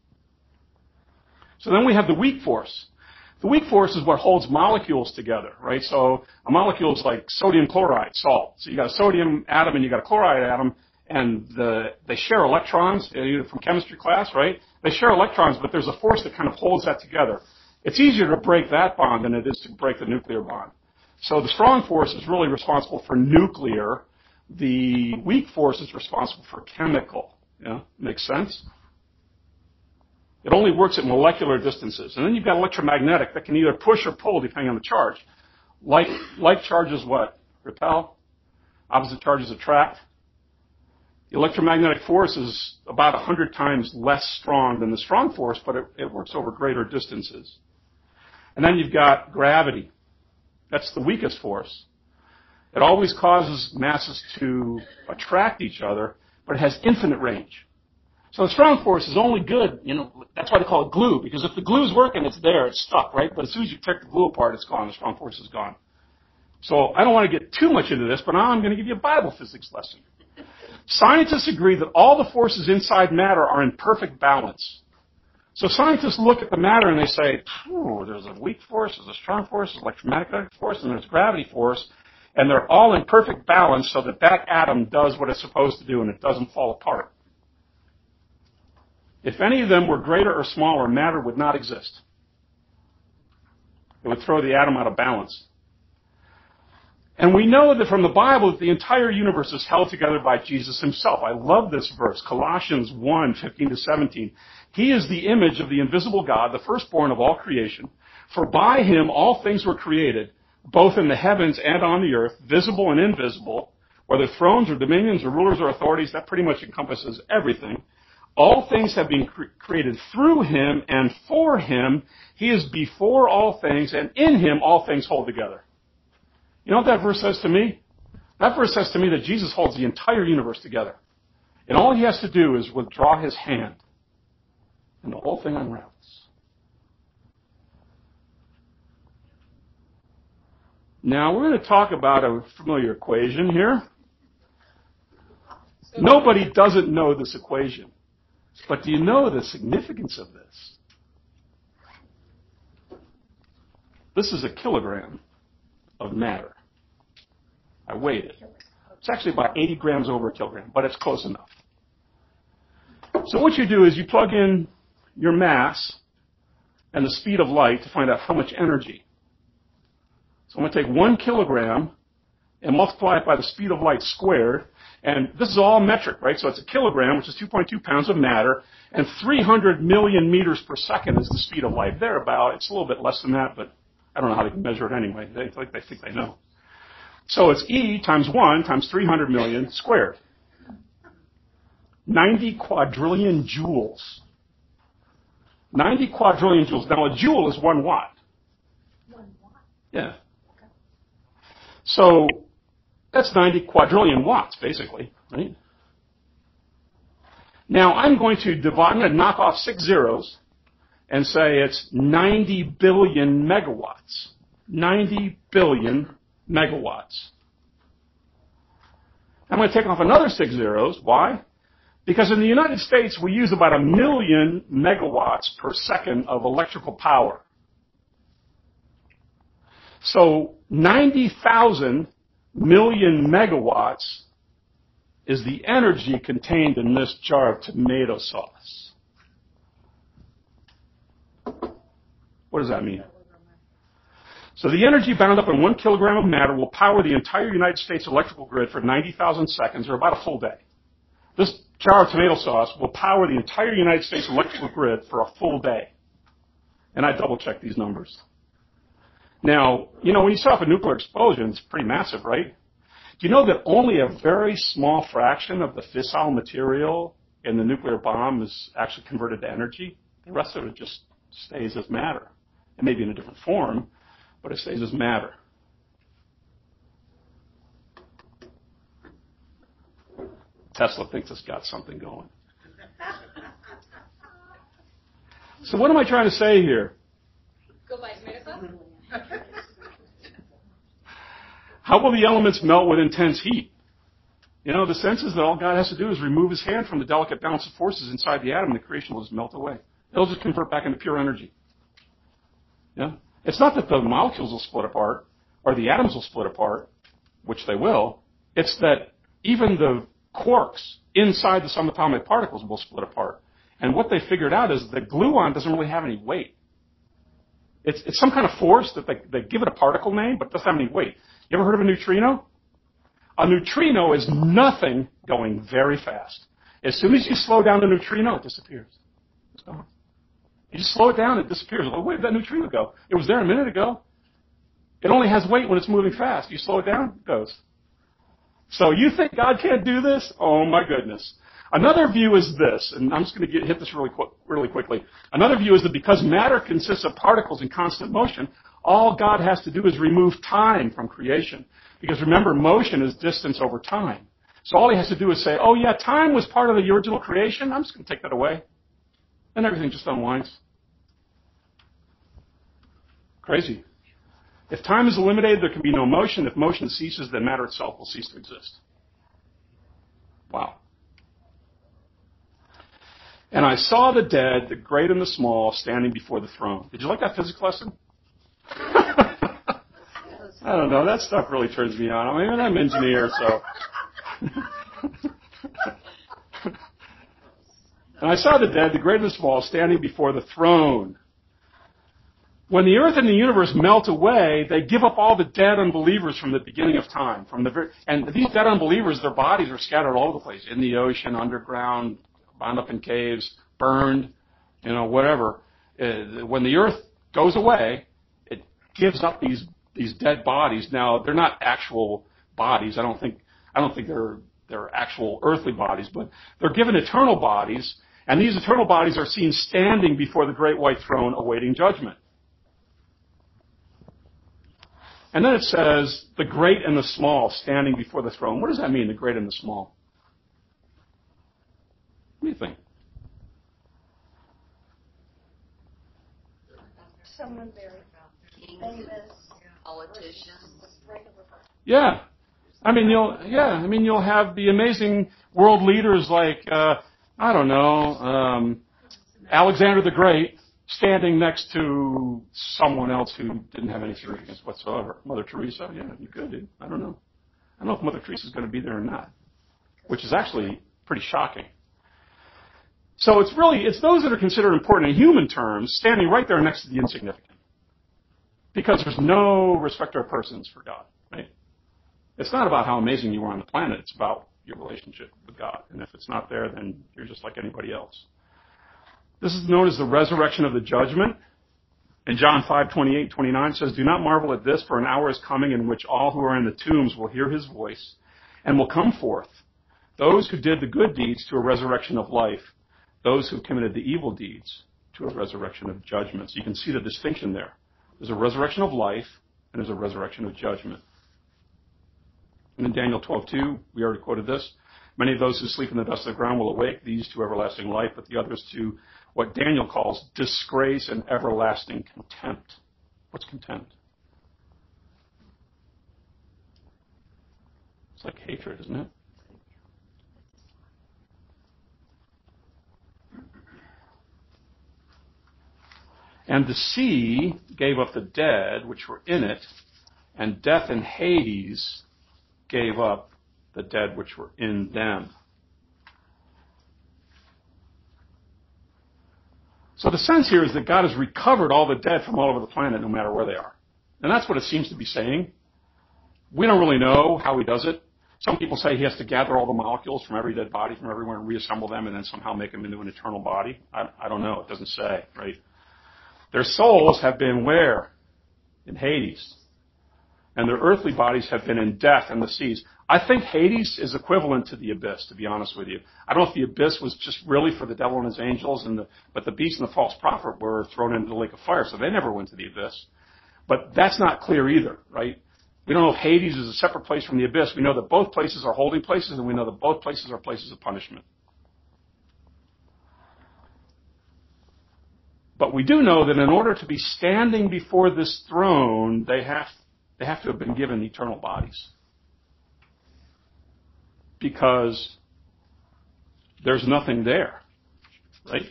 So then we have the weak force. The weak force is what holds molecules together, right? So a molecule is like sodium chloride, salt. So you got a sodium atom and you got a chloride atom, and the, they share electrons, either from chemistry class, right? They share electrons, but there's a force that kind of holds that together. It's easier to break that bond than it is to break the nuclear bond. So the strong force is really responsible for nuclear. The weak force is responsible for chemical. Yeah, makes sense? It only works at molecular distances. And then you've got electromagnetic that can either push or pull depending on the charge. Like, like charges what? Repel? Opposite charges attract? The electromagnetic force is about one hundred times less strong than the strong force, but it, it works over greater distances. And then you've got gravity. That's the weakest force. It always causes masses to attract each other, but it has infinite range. So the strong force is only good, you know, that's why they call it glue, because if the glue's working, it's there, it's stuck, right? But as soon as you take the glue apart, it's gone, the strong force is gone. So I don't want to get too much into this, but now I'm going to give you a Bible physics lesson. Scientists agree that all the forces inside matter are in perfect balance. So scientists look at the matter and they say, there's a weak force, there's a strong force, there's electromagnetic force, and there's gravity force, and they're all in perfect balance so that that atom does what it's supposed to do and it doesn't fall apart. If any of them were greater or smaller, matter would not exist. It would throw the atom out of balance. And we know that from the Bible that the entire universe is held together by Jesus himself. I love this verse, Colossians one, fifteen to seventeen. He is the image of the invisible God, the firstborn of all creation. For by him all things were created, both in the heavens and on the earth, visible and invisible, whether thrones or dominions or rulers or authorities. That pretty much encompasses everything. All things have been cre- created through him and for him. He is before all things, and in him all things hold together. You know what that verse says to me? That verse says to me that Jesus holds the entire universe together. And all he has to do is withdraw his hand, and the whole thing unravels. Now, we're going to talk about a familiar equation here. Nobody doesn't know this equation. But do you know the significance of this? This is a kilogram of matter. I weighed it. It's actually about eighty grams over a kilogram, but it's close enough. So what you do is you plug in your mass and the speed of light to find out how much energy. So I'm going to take one kilogram and multiply it by the speed of light squared. And this is all metric, right? So it's a kilogram, which is two point two pounds of matter, and three hundred million meters per second is the speed of light. Thereabout. It's a little bit less than that, but I don't know how they can measure it anyway. They, like, they think they know. So it's E times one times three hundred million squared. ninety quadrillion joules. ninety quadrillion joules. Now a joule is one watt. One watt? Yeah. So that's ninety quadrillion watts, basically, right? Now I'm going to divide, I'm going to knock off six zeros and say it's ninety billion megawatts. ninety billion megawatts. I'm going to take off another six zeros. Why? Because in the United States, we use about a million megawatts per second of electrical power. So ninety thousand million megawatts is the energy contained in this jar of tomato sauce. What does that mean? So the energy bound up in one kilogram of matter will power the entire United States electrical grid for ninety thousand seconds, or about a full day. This jar of tomato sauce will power the entire United States electrical grid for a full day. And I double-checked these numbers. Now, you know, when you set off a nuclear explosion, it's pretty massive, right? Do you know that only a very small fraction of the fissile material in the nuclear bomb is actually converted to energy? The rest of it just stays as matter. It may be in a different form, but it stays as matter. Tesla thinks it's got something going. So what am I trying to say here? Go buy tomato sauce? How will the elements melt with intense heat? You know, the sense is that all God has to do is remove his hand from the delicate balance of forces inside the atom and the creation will just melt away. It'll just convert back into pure energy. Yeah? It's not that the molecules will split apart or the atoms will split apart, which they will. It's that even the quarks inside the subatomic particles will split apart. And what they figured out is that gluon doesn't really have any weight. It's, it's some kind of force that they, they give it a particle name, but it doesn't have any weight. You ever heard of a neutrino? A neutrino is nothing going very fast. As soon as you slow down the neutrino, it disappears. It's gone. You just slow it down, it disappears. Oh, where did that neutrino go? It was there a minute ago. It only has weight when it's moving fast. You slow it down, it goes. So you think God can't do this? Oh, my goodness. Another view is this, and I'm just going to get, hit this really, qu- really quickly. Another view is that because matter consists of particles in constant motion, all God has to do is remove time from creation. Because remember, motion is distance over time. So all he has to do is say, oh yeah, time was part of the original creation. I'm just going to take that away. And everything just unwinds. Crazy. If time is eliminated, there can be no motion. If motion ceases, then matter itself will cease to exist. Wow. And I saw the dead, the great and the small, standing before the throne. Did you like that physics lesson? I don't know. That stuff really turns me on. I mean, I'm an engineer, so. And I saw the dead, the great and the small, standing before the throne. When the earth and the universe melt away, they give up all the dead unbelievers from the beginning of time. From the very, and these dead unbelievers, their bodies are scattered all over the place, in the ocean, underground, bound up in caves, burned, you know, whatever. Uh, when the earth goes away, it gives up these these dead bodies. Now, they're not actual bodies. I don't think I don't think they're they're actual earthly bodies, but they're given eternal bodies, and these eternal bodies are seen standing before the great white throne awaiting judgment. And then it says, the great and the small standing before the throne. What does that mean, the great and the small? What do you think? Someone very famous. Politicians. Yeah. I mean, you'll, yeah, I mean, you'll have the amazing world leaders like, uh, I don't know, um, Alexander the Great standing next to someone else who didn't have any significance whatsoever. Mother Teresa, yeah, you could, dude. I don't know. I don't know if Mother Teresa's going to be there or not, which is actually pretty shocking. So it's really, it's those that are considered important in human terms standing right there next to the insignificant. Because there's no respecter of persons for God, right? It's not about how amazing you are on the planet. It's about your relationship with God. And if it's not there, then you're just like anybody else. This is known as the resurrection of the judgment. And John five twenty-eight, twenty-nine says, "Do not marvel at this, for an hour is coming in which all who are in the tombs will hear his voice and will come forth. Those who did the good deeds to a resurrection of life, those who committed the evil deeds to a resurrection of judgment." So you can see the distinction there. There's a resurrection of life and there's a resurrection of judgment. And in Daniel twelve two, we already quoted this. "Many of those who sleep in the dust of the ground will awake, these to everlasting life, but the others to what Daniel calls disgrace and everlasting contempt." What's contempt? It's like hatred, isn't it? "And the sea gave up the dead which were in it, and death and Hades gave up the dead which were in them." So the sense here is that God has recovered all the dead from all over the planet, no matter where they are. And that's what it seems to be saying. We don't really know how he does it. Some people say he has to gather all the molecules from every dead body from everywhere and reassemble them and then somehow make them into an eternal body. I, I don't know. It doesn't say, right? Their souls have been where? In Hades. And their earthly bodies have been in death and the seas. I think Hades is equivalent to the abyss, to be honest with you. I don't know if the abyss was just really for the devil and his angels, and the, but the beast and the false prophet were thrown into the lake of fire, so they never went to the abyss. But that's not clear either, right? We don't know if Hades is a separate place from the abyss. We know that both places are holding places, and we know that both places are places of punishment. But we do know that in order to be standing before this throne, they have They have to have been given eternal bodies. Because there's nothing there, right?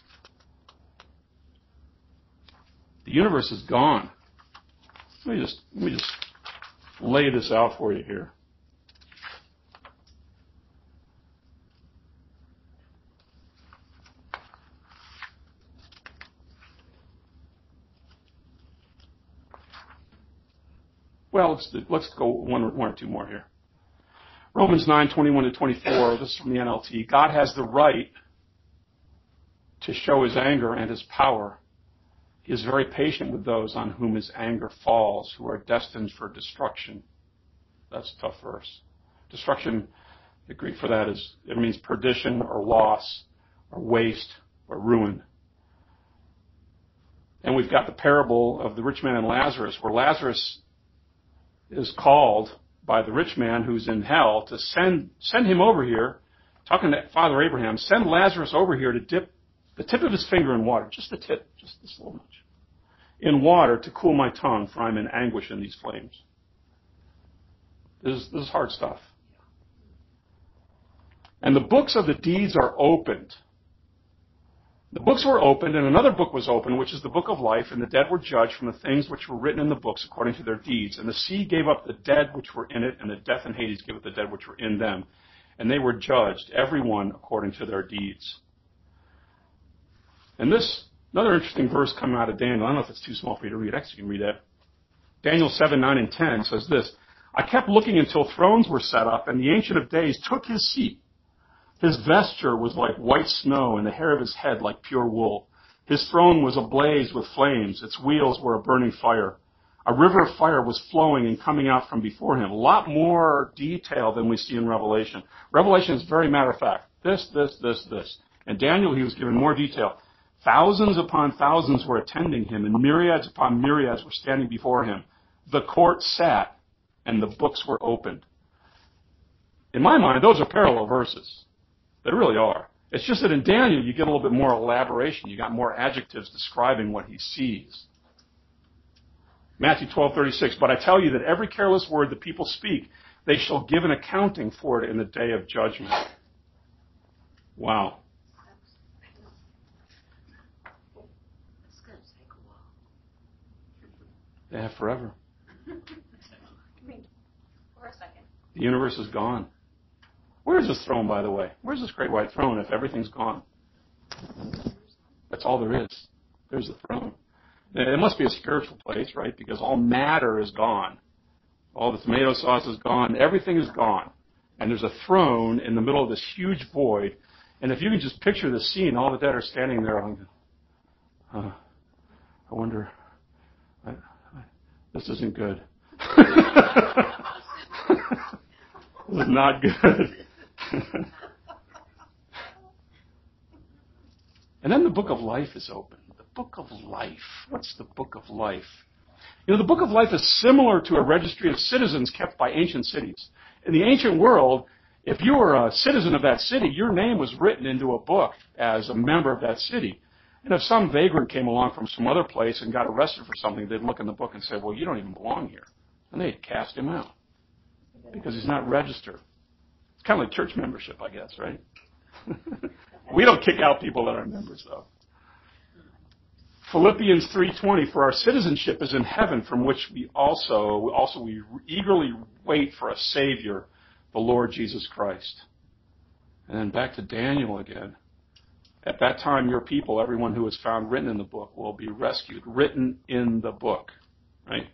The universe is gone. Let me just, let me just lay this out for you here. Well, let's, let's go one, one or two more here. Romans nine, twenty-one to twenty-four, this is from the N L T. "God has the right to show his anger and his power. He is very patient with those on whom his anger falls, who are destined for destruction." That's a tough verse. Destruction, the Greek for that is, it means perdition or loss or waste or ruin. And we've got the parable of the rich man and Lazarus, where Lazarus is called by the rich man who's in hell to send send him over here, talking to Father Abraham, send Lazarus over here to dip the tip of his finger in water, just the tip, just this little much, in water to cool my tongue, for I'm in anguish in these flames. This is, this is hard stuff. And the books of the deeds are opened. The books were opened, and another book was opened, which is the book of life, and the dead were judged from the things which were written in the books according to their deeds. And the sea gave up the dead which were in it, and the death and Hades gave up the dead which were in them. And they were judged, every one according to their deeds. And this, another interesting verse coming out of Daniel, I don't know if it's too small for you to read. Actually, you can read that. Daniel seven, nine, and ten says this: "I kept looking until thrones were set up, and the Ancient of Days took his seat. His vesture was like white snow, and the hair of his head like pure wool. His throne was ablaze with flames. Its wheels were a burning fire. A river of fire was flowing and coming out from before him." A lot more detail than we see in Revelation. Revelation is very matter of fact. This, this, this, this. And Daniel, he was given more detail. Thousands upon thousands were attending him, and myriads upon myriads were standing before him. The court sat, and the books were opened. In my mind, those are parallel verses. They really are. It's just that in Daniel, you get a little bit more elaboration. You got more adjectives describing what he sees. Matthew twelve thirty-six, "But I tell you that every careless word the people speak, they shall give an accounting for it in the day of judgment." Wow. It's going to take a while. Yeah, forever. For a second. The universe is gone. Where's this throne, by the way? Where's this great white throne if everything's gone? That's all there is. There's the throne. It must be a spiritual place, right? Because all matter is gone. All the tomato sauce is gone. Everything is gone. And there's a throne in the middle of this huge void. And if you can just picture the scene, all the dead are standing there. Like, uh, I wonder, This isn't good. This is not good. And then the book of life is open. The book of life. What's the book of life? You know, the book of life is similar to a registry of citizens kept by ancient cities. In the ancient world, if you were a citizen of that city, your name was written into a book as a member of that city. And if some vagrant came along from some other place and got arrested for something, they'd look in the book and say, well, you don't even belong here. And they'd cast him out because he's not registered. It's kind of like church membership, I guess, right? We don't kick out people that are members, though. Philippians three twenty, for our citizenship is in heaven, from which we also, also we eagerly wait for a Savior, the Lord Jesus Christ. And then back to Daniel again. At that time, your people, everyone who is found written in the book, will be rescued. Written in the book, right?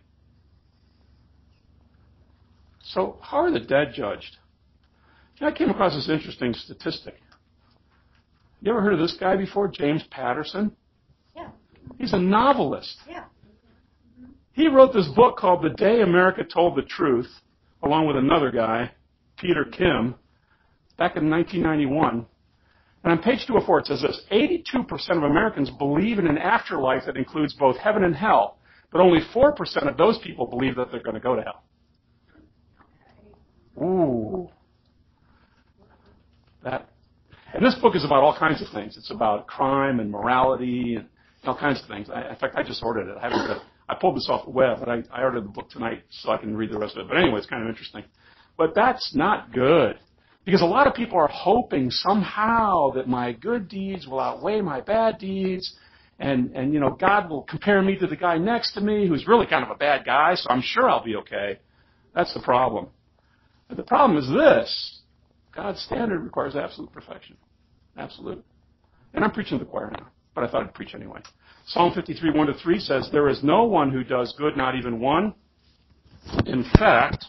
So how are the dead judged? You know, I came across this interesting statistic. You ever heard of this guy before, James Patterson? Yeah. He's a novelist. Yeah. He wrote this book called The Day America Told the Truth, along with another guy, Peter Kim, back in nineteen ninety-one. And on page two oh four it says this, eighty-two percent of Americans believe in an afterlife that includes both heaven and hell, but only four percent of those people believe that they're going to go to hell. Ooh. That. And this book is about all kinds of things. It's about crime and morality and all kinds of things. I, in fact, I just ordered it. I haven't read it. I pulled this off the web, but I, I ordered the book tonight so I can read the rest of it. But anyway, it's kind of interesting. But that's not good. Because a lot of people are hoping somehow that my good deeds will outweigh my bad deeds. And, and, you know, God will compare me to the guy next to me who's really kind of a bad guy, so I'm sure I'll be okay. That's the problem. But the problem is this. God's standard requires absolute perfection. Absolute. And I'm preaching to the choir now, but I thought I'd preach anyway. Psalm fifty-three, one to three says, there is no one who does good, not even one. In fact,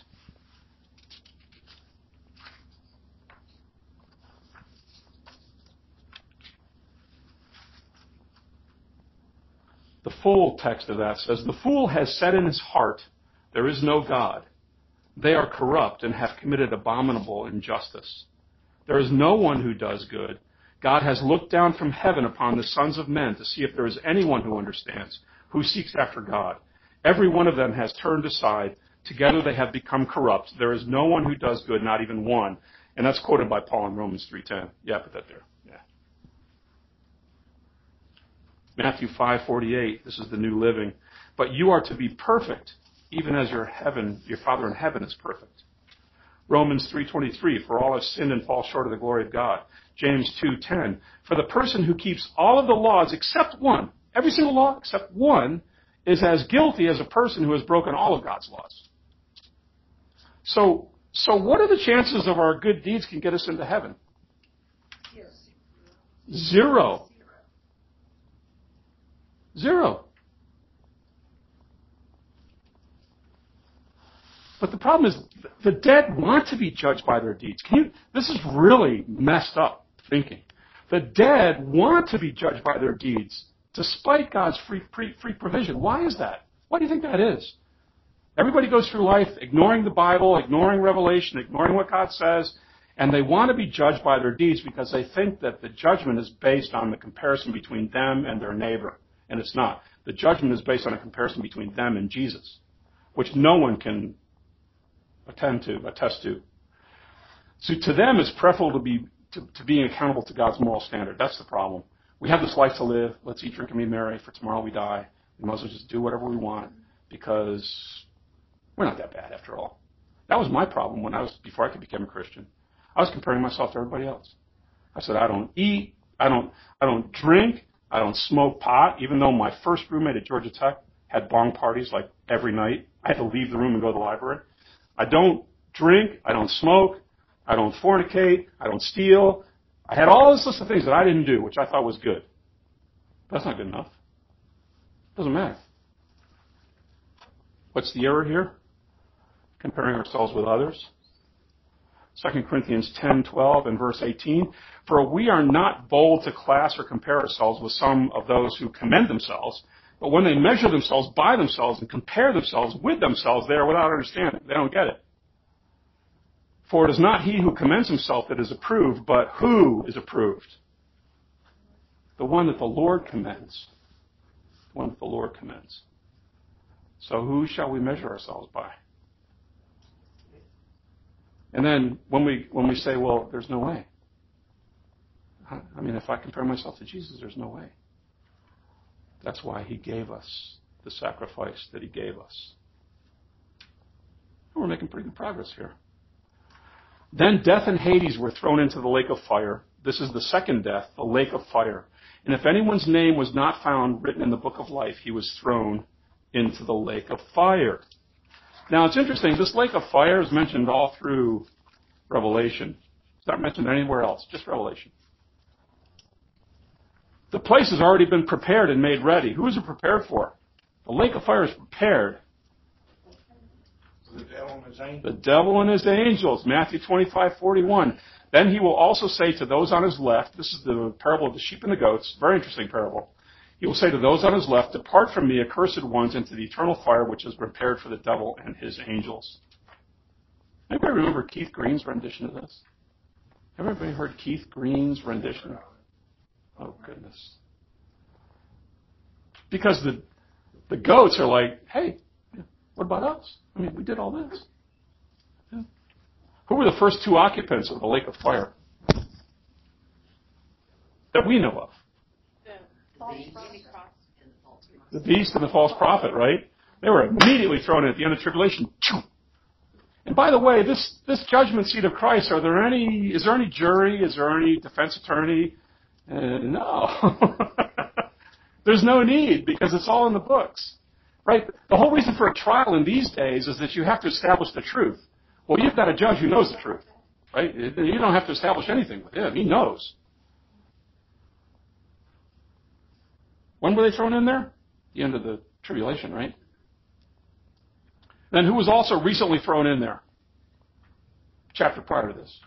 the full text of that says, the fool has said in his heart, there is no God. They are corrupt and have committed abominable injustice. There is no one who does good. God has looked down from heaven upon the sons of men to see if there is anyone who understands, who seeks after God. Every one of them has turned aside. Together they have become corrupt. There is no one who does good, not even one. And that's quoted by Paul in Romans three ten. Yeah, put that there. Yeah. Matthew five forty-eight. This is the New Living. But you are to be perfect, even as your heaven, your Father in heaven is perfect. Romans three twenty-three, for all have sinned and fall short of the glory of God. James two ten, for the person who keeps all of the laws except one, every single law except one, is as guilty as a person who has broken all of God's laws. So, so what are the chances of our good deeds can get us into heaven? Zero. Zero. But the problem is, the dead want to be judged by their deeds. Can you, this is really messed up thinking. The dead want to be judged by their deeds, despite God's free, free, free provision. Why is that? Why do you think that is? Everybody goes through life ignoring the Bible, ignoring Revelation, ignoring what God says, and they want to be judged by their deeds because they think that the judgment is based on the comparison between them and their neighbor. And it's not. The judgment is based on a comparison between them and Jesus, which no one can attend to, attest to. So to them, it's preferable to be to, to being accountable to God's moral standard. That's the problem. We have this life to live. Let's eat, drink, and be merry. For tomorrow we die. We might as well just do whatever we want because we're not that bad after all. That was my problem when I was before I could become a Christian. I was comparing myself to everybody else. I said, I don't eat. I don't. I don't drink. I don't smoke pot. Even though my first roommate at Georgia Tech had bong parties like every night, I had to leave the room and go to the library. I don't drink, I don't smoke, I don't fornicate, I don't steal. I had all this list of things that I didn't do, which I thought was good. But that's not good enough. It doesn't matter. What's the error here? Comparing ourselves with others. Second Corinthians ten twelve and verse eighteen. For we are not bold to class or compare ourselves with some of those who commend themselves, But when they measure themselves by themselves and compare themselves with themselves, they are without understanding. They don't get it. For it is not he who commends himself that is approved, but who is approved? The one that the Lord commends. The one that the Lord commends. So who shall we measure ourselves by? And then when we when we say, well, there's no way. I mean, if I compare myself to Jesus, there's no way. That's why he gave us the sacrifice that he gave us. We're making pretty good progress here. Then death and Hades were thrown into the lake of fire. This is the second death, the lake of fire. And if anyone's name was not found written in the book of life, he was thrown into the lake of fire. Now, it's interesting. This lake of fire is mentioned all through Revelation. It's not mentioned anywhere else, just Revelation. The place has already been prepared and made ready. Who is it prepared for? The lake of fire is prepared. The devil and his angels. The devil and his angels. Matthew twenty-five forty-one. Then he will also say to those on his left, this is the parable of the sheep and the goats, very interesting parable. He will say to those on his left, depart from me, accursed ones, into the eternal fire which is prepared for the devil and his angels. Anybody remember Keith Green's rendition of this? Everybody heard Keith Green's rendition? Oh, goodness. Because the the goats are like, hey, what about us? I mean, we did all this. Yeah. Who were the first two occupants of the lake of fire that we know of? The beast and the false prophet, right? They were immediately thrown in at the end of tribulation. And by the way, this, this judgment seat of Christ, are there any, is there any jury? Is there any defense attorney? Uh, no. There's no need because it's all in the books. Right? The whole reason for a trial in these days is that you have to establish the truth. Well, you've got a judge who knows the truth. Right? You don't have to establish anything with him. He knows. When were they thrown in there? The end of the tribulation, right? Then who was also recently thrown in there? Chapter prior to this.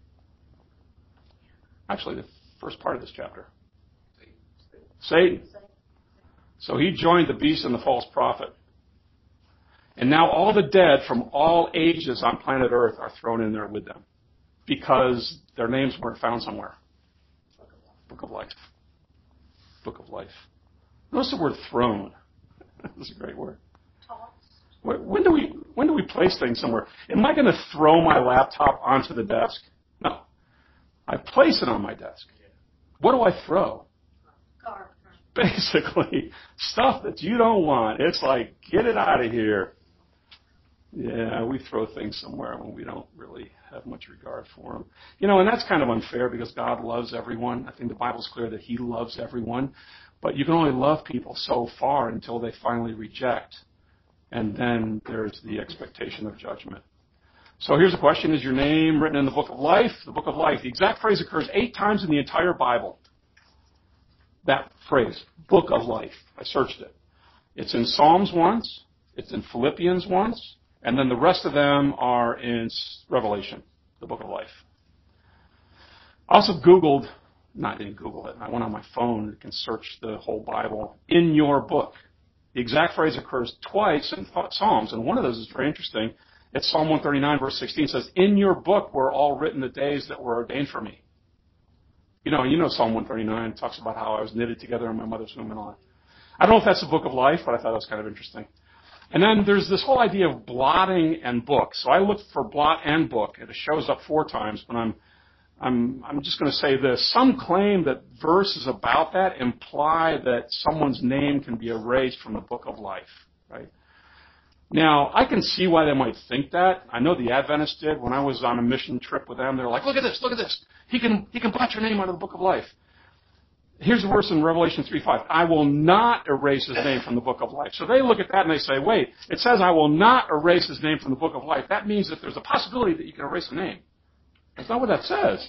Actually, the first part of this chapter. Satan. So he joined the beast and the false prophet. And now all the dead from all ages on planet Earth are thrown in there with them because their names weren't found somewhere. Book of Life. Book of Life. Notice the word thrown. That's a great word. When do we when do we place things somewhere? Am I going to throw my laptop onto the desk? No. I place it on my desk. What do I throw? Car. Basically, stuff that you don't want. It's like, get it out of here. Yeah, we throw things somewhere when we don't really have much regard for them. You know, and that's kind of unfair because God loves everyone. I think the Bible's clear that he loves everyone. But you can only love people so far until they finally reject. And then there's the expectation of judgment. So here's a question. Is your name written in the book of life? The book of life. The exact phrase occurs eight times in the entire Bible. That phrase, book of life. I searched it. It's in Psalms once. It's in Philippians once. And then the rest of them are in Revelation, the book of life. I also Googled, no, I didn't Google it. I went on my phone and can search the whole Bible. In your book. The exact phrase occurs twice in Psalms, and one of those is very interesting. It's Psalm one thirty-nine, verse sixteen. It says, in your book were all written the days that were ordained for me. You know, you know Psalm one thirty-nine talks about how I was knitted together in my mother's womb and all that. I don't know if that's the book of life, but I thought it was kind of interesting. And then there's this whole idea of blotting and book. So I looked for blot and book, and it shows up four times, but I'm I'm I'm just going to say this. Some claim that verses about that imply that someone's name can be erased from the book of life, right? Now, I can see why they might think that. I know the Adventists did. When I was on a mission trip with them, they were like, look at this, look at this. He can he can blot your name out of the book of life. Here's a verse in Revelation three five. I will not erase his name from the book of life. So they look at that and they say, wait, it says I will not erase his name from the book of life. That means that there's a possibility that you can erase a name. That's not what that says.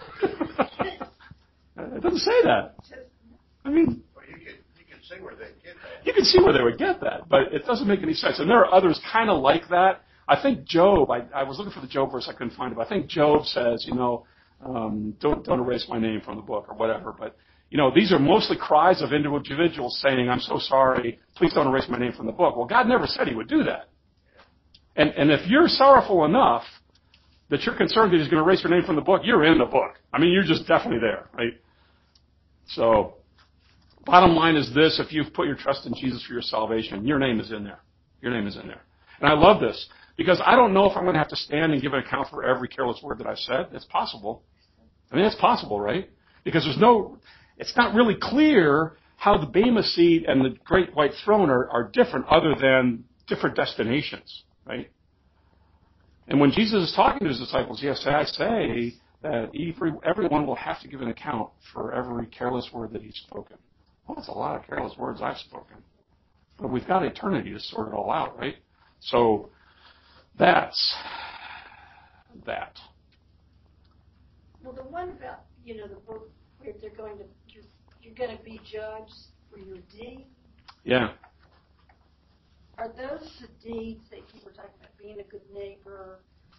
It doesn't say that. I mean, Well, you can, you can see where they get that. you can see where they would get that, but it doesn't make any sense. And there are others kind of like that. I think Job, I, I was looking for the Job verse, I couldn't find it, but I think Job says, you know, um, don't don't erase my name from the book or whatever. But, you know, these are mostly cries of individuals saying, I'm so sorry, please don't erase my name from the book. Well, God never said he would do that. And, and if you're sorrowful enough that you're concerned that he's going to erase your name from the book, you're in the book. I mean, you're just definitely there, right? So, bottom line is this: if you've put your trust in Jesus for your salvation, your name is in there. Your name is in there. And I love this, because I don't know if I'm going to have to stand and give an account for every careless word that I've said. It's possible. I mean, it's possible, right? Because there's no, it's not really clear how the Bema seat and the great white throne are, are different other than different destinations, right? And when Jesus is talking to his disciples, yes, I say that every, everyone will have to give an account for every careless word that he's spoken. Well, that's a lot of careless words I've spoken. But we've got eternity to sort it all out, right? So that's that. Well, the one about, you know, the book where they're going to, you're, you're going to be judged for your deeds. Yeah. Are those the deeds that you were talking about, being a good neighbor,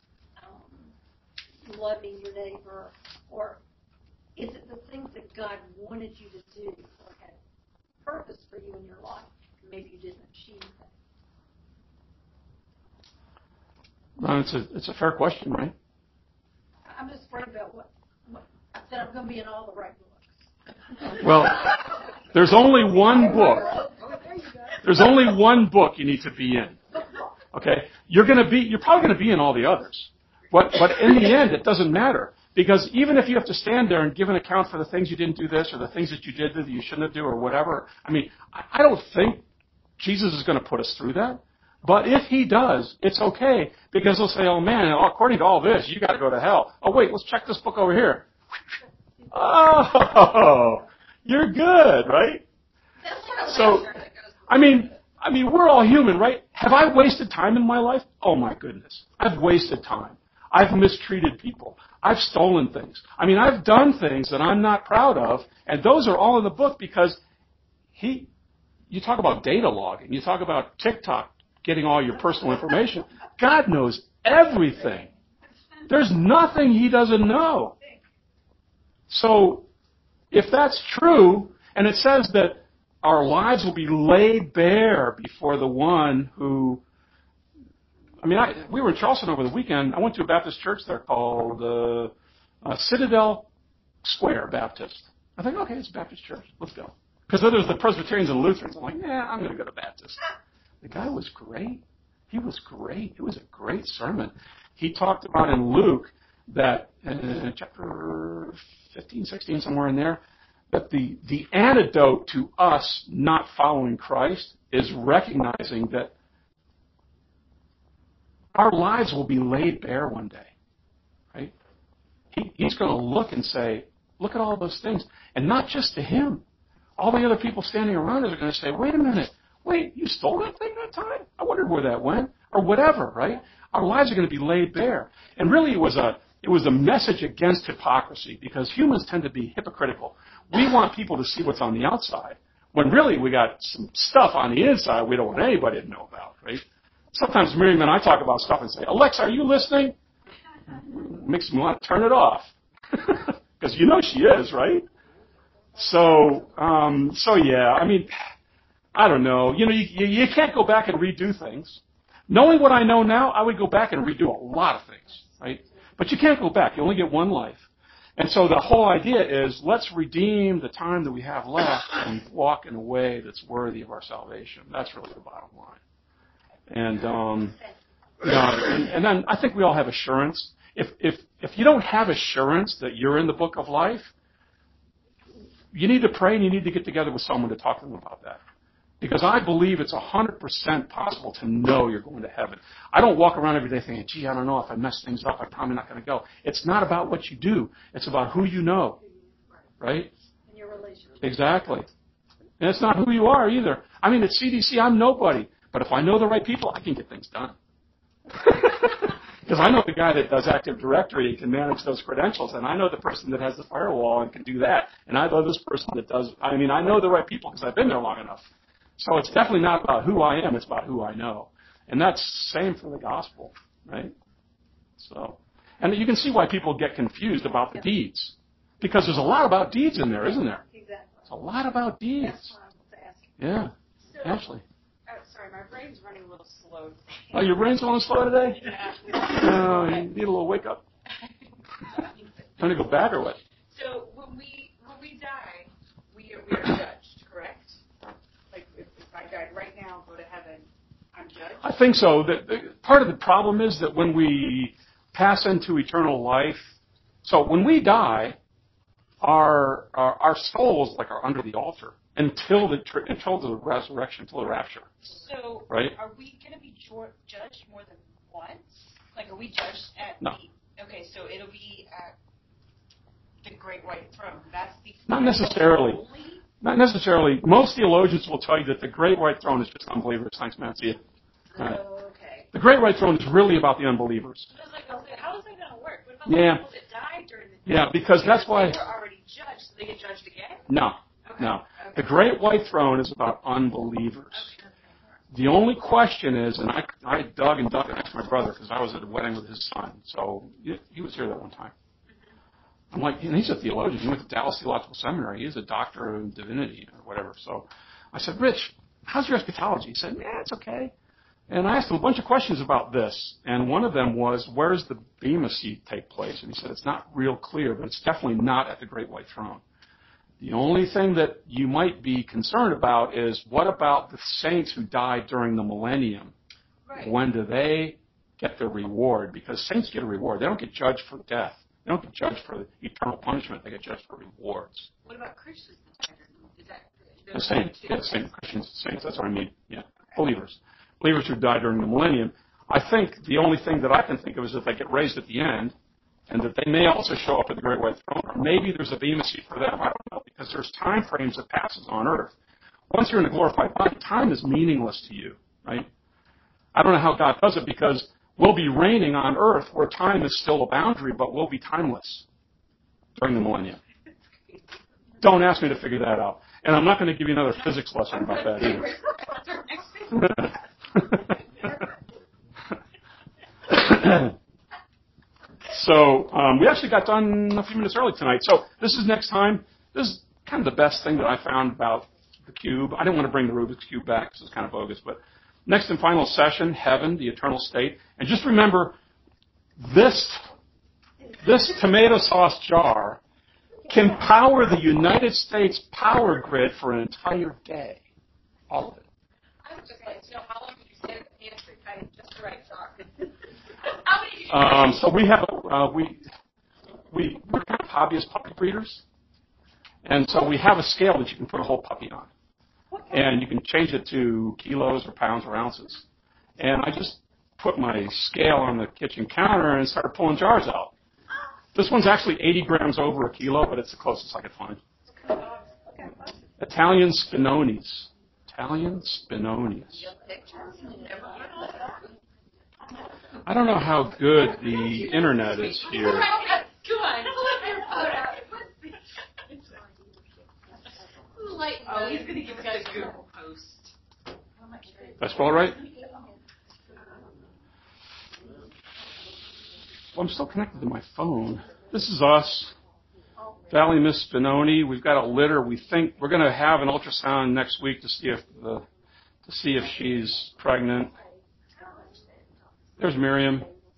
um, loving your neighbor, or is it the things that God wanted you to do or had purpose for you in your life? Maybe you didn't achieve that. No, it's a it's a fair question, right? I'm just worried about what, what I said. I'm going to be in all the right books. Well, there's only one book. There you go. There's only one book you need to be in. Okay, you're going to be you're probably going to be in all the others, but but in the end, it doesn't matter, because even if you have to stand there and give an account for the things you didn't do this or the things that you did that you shouldn't have do or whatever, I mean, I, I don't think Jesus is going to put us through that. But if he does, it's okay, because he'll say, oh man, according to all this, you got to go to hell. Oh wait, let's check this book over here. Oh, you're good, right? So, I mean, I mean, we're all human, right? Have I wasted time in my life? Oh my goodness. I've wasted time. I've mistreated people. I've stolen things. I mean, I've done things that I'm not proud of, and those are all in the book, because he, you talk about data logging, you talk about TikTok getting all your personal information. God knows everything. There's nothing he doesn't know. So, if that's true, and it says that our lives will be laid bare before the one who, I mean, I, we were in Charleston over the weekend. I went to a Baptist church there called uh, uh, Citadel Square Baptist. I think, okay, it's a Baptist church. Let's go. Because then there's the Presbyterians and Lutherans. I'm like, yeah, I'm going to go to Baptist. The guy was great. He was great. It was a great sermon. He talked about in Luke that, uh, chapter fifteen, sixteen, somewhere in there, that the, the antidote to us not following Christ is recognizing that our lives will be laid bare one day. Right? He, he's going to look and say, look at all those things. And not just to him. All the other people standing around us are going to say, wait a minute. Wait, you stole that thing that time? I wondered where that went. Or whatever, right? Our lives are going to be laid bare. And really it was a it was a message against hypocrisy, because humans tend to be hypocritical. We want people to see what's on the outside, when really we got some stuff on the inside we don't want anybody to know about, right? Sometimes Miriam and I talk about stuff and say, Alexa, are you listening? It makes me want to turn it off. Because you know she is, right? So, um, so yeah, I mean, I don't know. You know, you, you, you can't go back and redo things. Knowing what I know now, I would go back and redo a lot of things, right? But you can't go back. You only get one life. And so the whole idea is, let's redeem the time that we have left and walk in a way that's worthy of our salvation. That's really the bottom line. And, um, you know, and, and then I think we all have assurance. If, if, if you don't have assurance that you're in the book of life, you need to pray and you need to get together with someone to talk to them about that. Because I believe it's one hundred percent possible to know you're going to heaven. I don't walk around every day thinking, gee, I don't know, if I mess things up, I'm probably not going to go. It's not about what you do. It's about who you know. Right? In your relationship. Exactly. And it's not who you are either. I mean, at C D C, I'm nobody. But if I know the right people, I can get things done. Because I know the guy that does Active Directory and can manage those credentials, and I know the person that has the firewall and can do that, and I know this person that does, I mean, I know the right people because I've been there long enough. So it's definitely not about who I am, it's about who I know. And that's the same for the gospel, right? So, and you can see why people get confused about the deeds. Because there's a lot about deeds in there, isn't there? Exactly. a lot about deeds. That's what I was asking. Yeah, So, Ashley. oh, sorry, my brain's running a little slow today. Oh, your brain's a little slow today? Yeah. Oh, you need a little wake up. Trying to go back or what? So when we when we die, we are, we are judged, correct? Like if, if I died right now, go to heaven, I'm judged. I think so. That that part of the problem is that when we pass into eternal life, so when we die, our our, our souls like are under the altar until the tr- until the resurrection, until the rapture. So Right. are we going to be ju- judged more than once? Like, are we judged at No. the? Okay, so it'll be at the Great White Throne. That's the. Not necessarily. Only? Not necessarily. Most theologians will tell you that the Great White Throne is just unbelievers. Thanks, Matthew. Right. Oh, okay. The Great White Throne is really about the unbelievers. I was like, I was like, how is that going to work? What about Yeah. the people that died during the? Yeah, because that's why. They were already judged, so they get judged again. No, Okay. no. Okay. The Great White Throne is about unbelievers. Okay. The only question is, and I, I dug and dug and asked my brother because I was at a wedding with his son, so he, he was here that one time. I'm like, and he's a theologian. He went to Dallas Theological Seminary. He's a doctor of divinity or whatever. So I said, Rich, how's your eschatology? He said, yeah, it's okay. And I asked him a bunch of questions about this, and one of them was, where does the Bema seat take place? And he said, it's not real clear, but it's definitely not at the Great White Throne. The only thing that you might be concerned about is, what about the saints who died during the millennium? Right. When do they get their reward? Because saints get a reward. They don't get judged for death. They don't get judged for eternal punishment. They get judged for rewards. What about Christians? Is that The saints, yeah, saints, Christians, saints, that's what I mean. Yeah, believers. Believers who died during the millennium. I think the only thing that I can think of is that they get raised at the end, and that they may also show up at the Great White Throne. Or maybe there's a Bema seat for them. I don't know, because there's time frames that passes on earth. Once you're in a glorified body, time is meaningless to you, right? I don't know how God does it, because we'll be reigning on earth where time is still a boundary, but we'll be timeless during the millennium. Don't ask me to figure that out. And I'm not going to give you another physics lesson about that either. So um, we actually got done a few minutes early tonight. So this is next time. This is kind of the best thing that I found about the cube. I didn't want to bring the Rubik's Cube back because it's kind of bogus. But next and final session, heaven, the eternal state. And just remember, this, this tomato sauce jar can power the United States power grid for an entire day. All of it. I would just like to know how long did you stay at the pantry? I had just the right talk. How many did you Um, so we have uh, we we we're kind of hobbyist puppy breeders, and so we have a scale that you can put a whole puppy on, and you can change it to kilos or pounds or ounces. And I just put my scale on the kitchen counter and started pulling jars out. This one's actually eighty grams over a kilo, but it's the closest I could find. Italian Spinonis. Italian Spinonis. I don't know how good the internet is here. Come on, flip your phone out. Lighten Oh, the- he's going to give us a Google post. Did I spell it right? Well, I'm still connected to my phone. This is us. Valley Miss Spinoni. We've got a litter. We think we're going to have an ultrasound next week to see if the to see if she's pregnant. There's Miriam.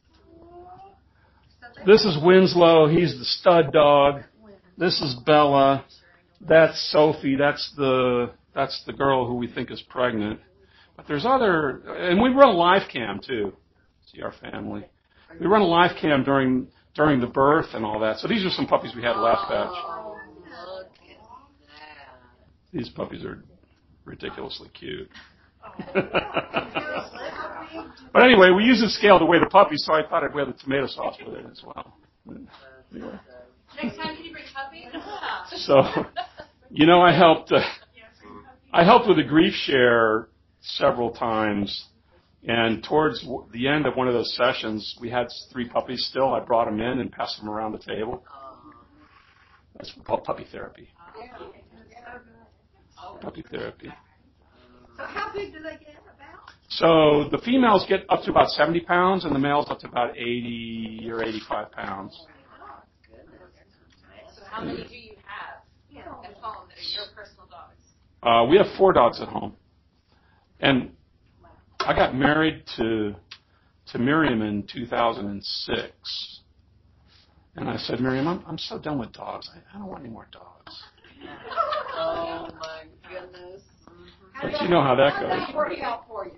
This is Winslow. He's the stud dog. This is Bella. That's Sophie. That's the that's the girl who we think is pregnant. But there's other, and we run a live cam too. See our family. We run a live cam during during the birth and all that. So these are some puppies we had last batch. Oh, look at that. These puppies are ridiculously cute. But anyway, we use the scale to weigh the puppies, so I thought I'd weigh the tomato sauce with it as well. Anyway. Next time, can you bring puppies? So, you know, I helped. Uh, I helped with a grief share several times, and towards w- the end of one of those sessions, we had three puppies still. I brought them in and passed them around the table. That's called puppy therapy. Puppy therapy. So how big do they get about? So the females get up to about seventy pounds, and the males up to about eighty or eighty-five pounds. So how many do you have Yeah. at home your personal dogs? Uh, we have four dogs at home. And I got married to to Miriam in two thousand six. And I said, Miriam, I'm, I'm so done with dogs. I, I don't want any more dogs. Oh, my goodness. But you know how that How's goes. that working out for you?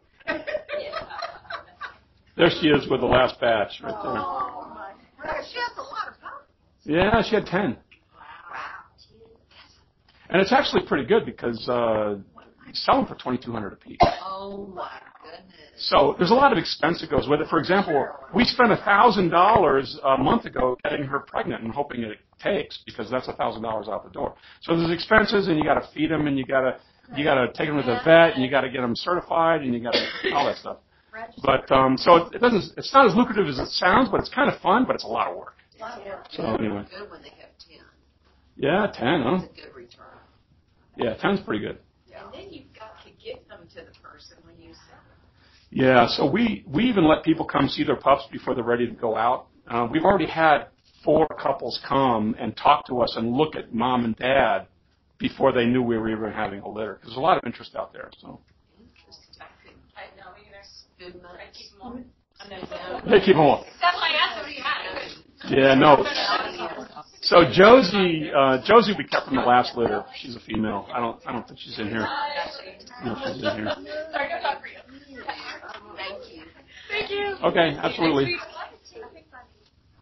There she is with the last batch right there. Oh, my. Well, she has a lot of fun. Yeah, she had ten. Wow. And it's actually pretty good because uh, you sell them for twenty-two hundred dollars a piece. Oh, my goodness. So there's a lot of expense that goes with it. For example, we spent one thousand dollars a month ago getting her pregnant and hoping it takes because that's one thousand dollars out the door. So there's expenses, and you got to feed them, and you got to you got to take them to the vet, and you got to get them certified, and you got to all that stuff. But um, so it, it doesn't. It's not as lucrative as it sounds, but it's kind of fun. But it's a lot of work. So anyway, Good when they have ten. yeah, ten, huh? It's a good return. Yeah, ten's pretty good. And then you've got to give them to the person when you sell them. Yeah, so we we even let people come see their pups before they're ready to go out. Uh, we've already had four couples come and talk to us and look at mom and dad before they knew we were even having a litter. There's a lot of interest out there. So Interesting. I know either. Good I night. keep them all. I know. they keep them all. Except when I asked somebody had it. Yeah, no. So Josie, uh, Josie, we kept from the last litter. She's a female. I don't, I don't think she's in here. No, she's in here. Sorry, no talk for you. Thank you. Thank you. Okay, absolutely.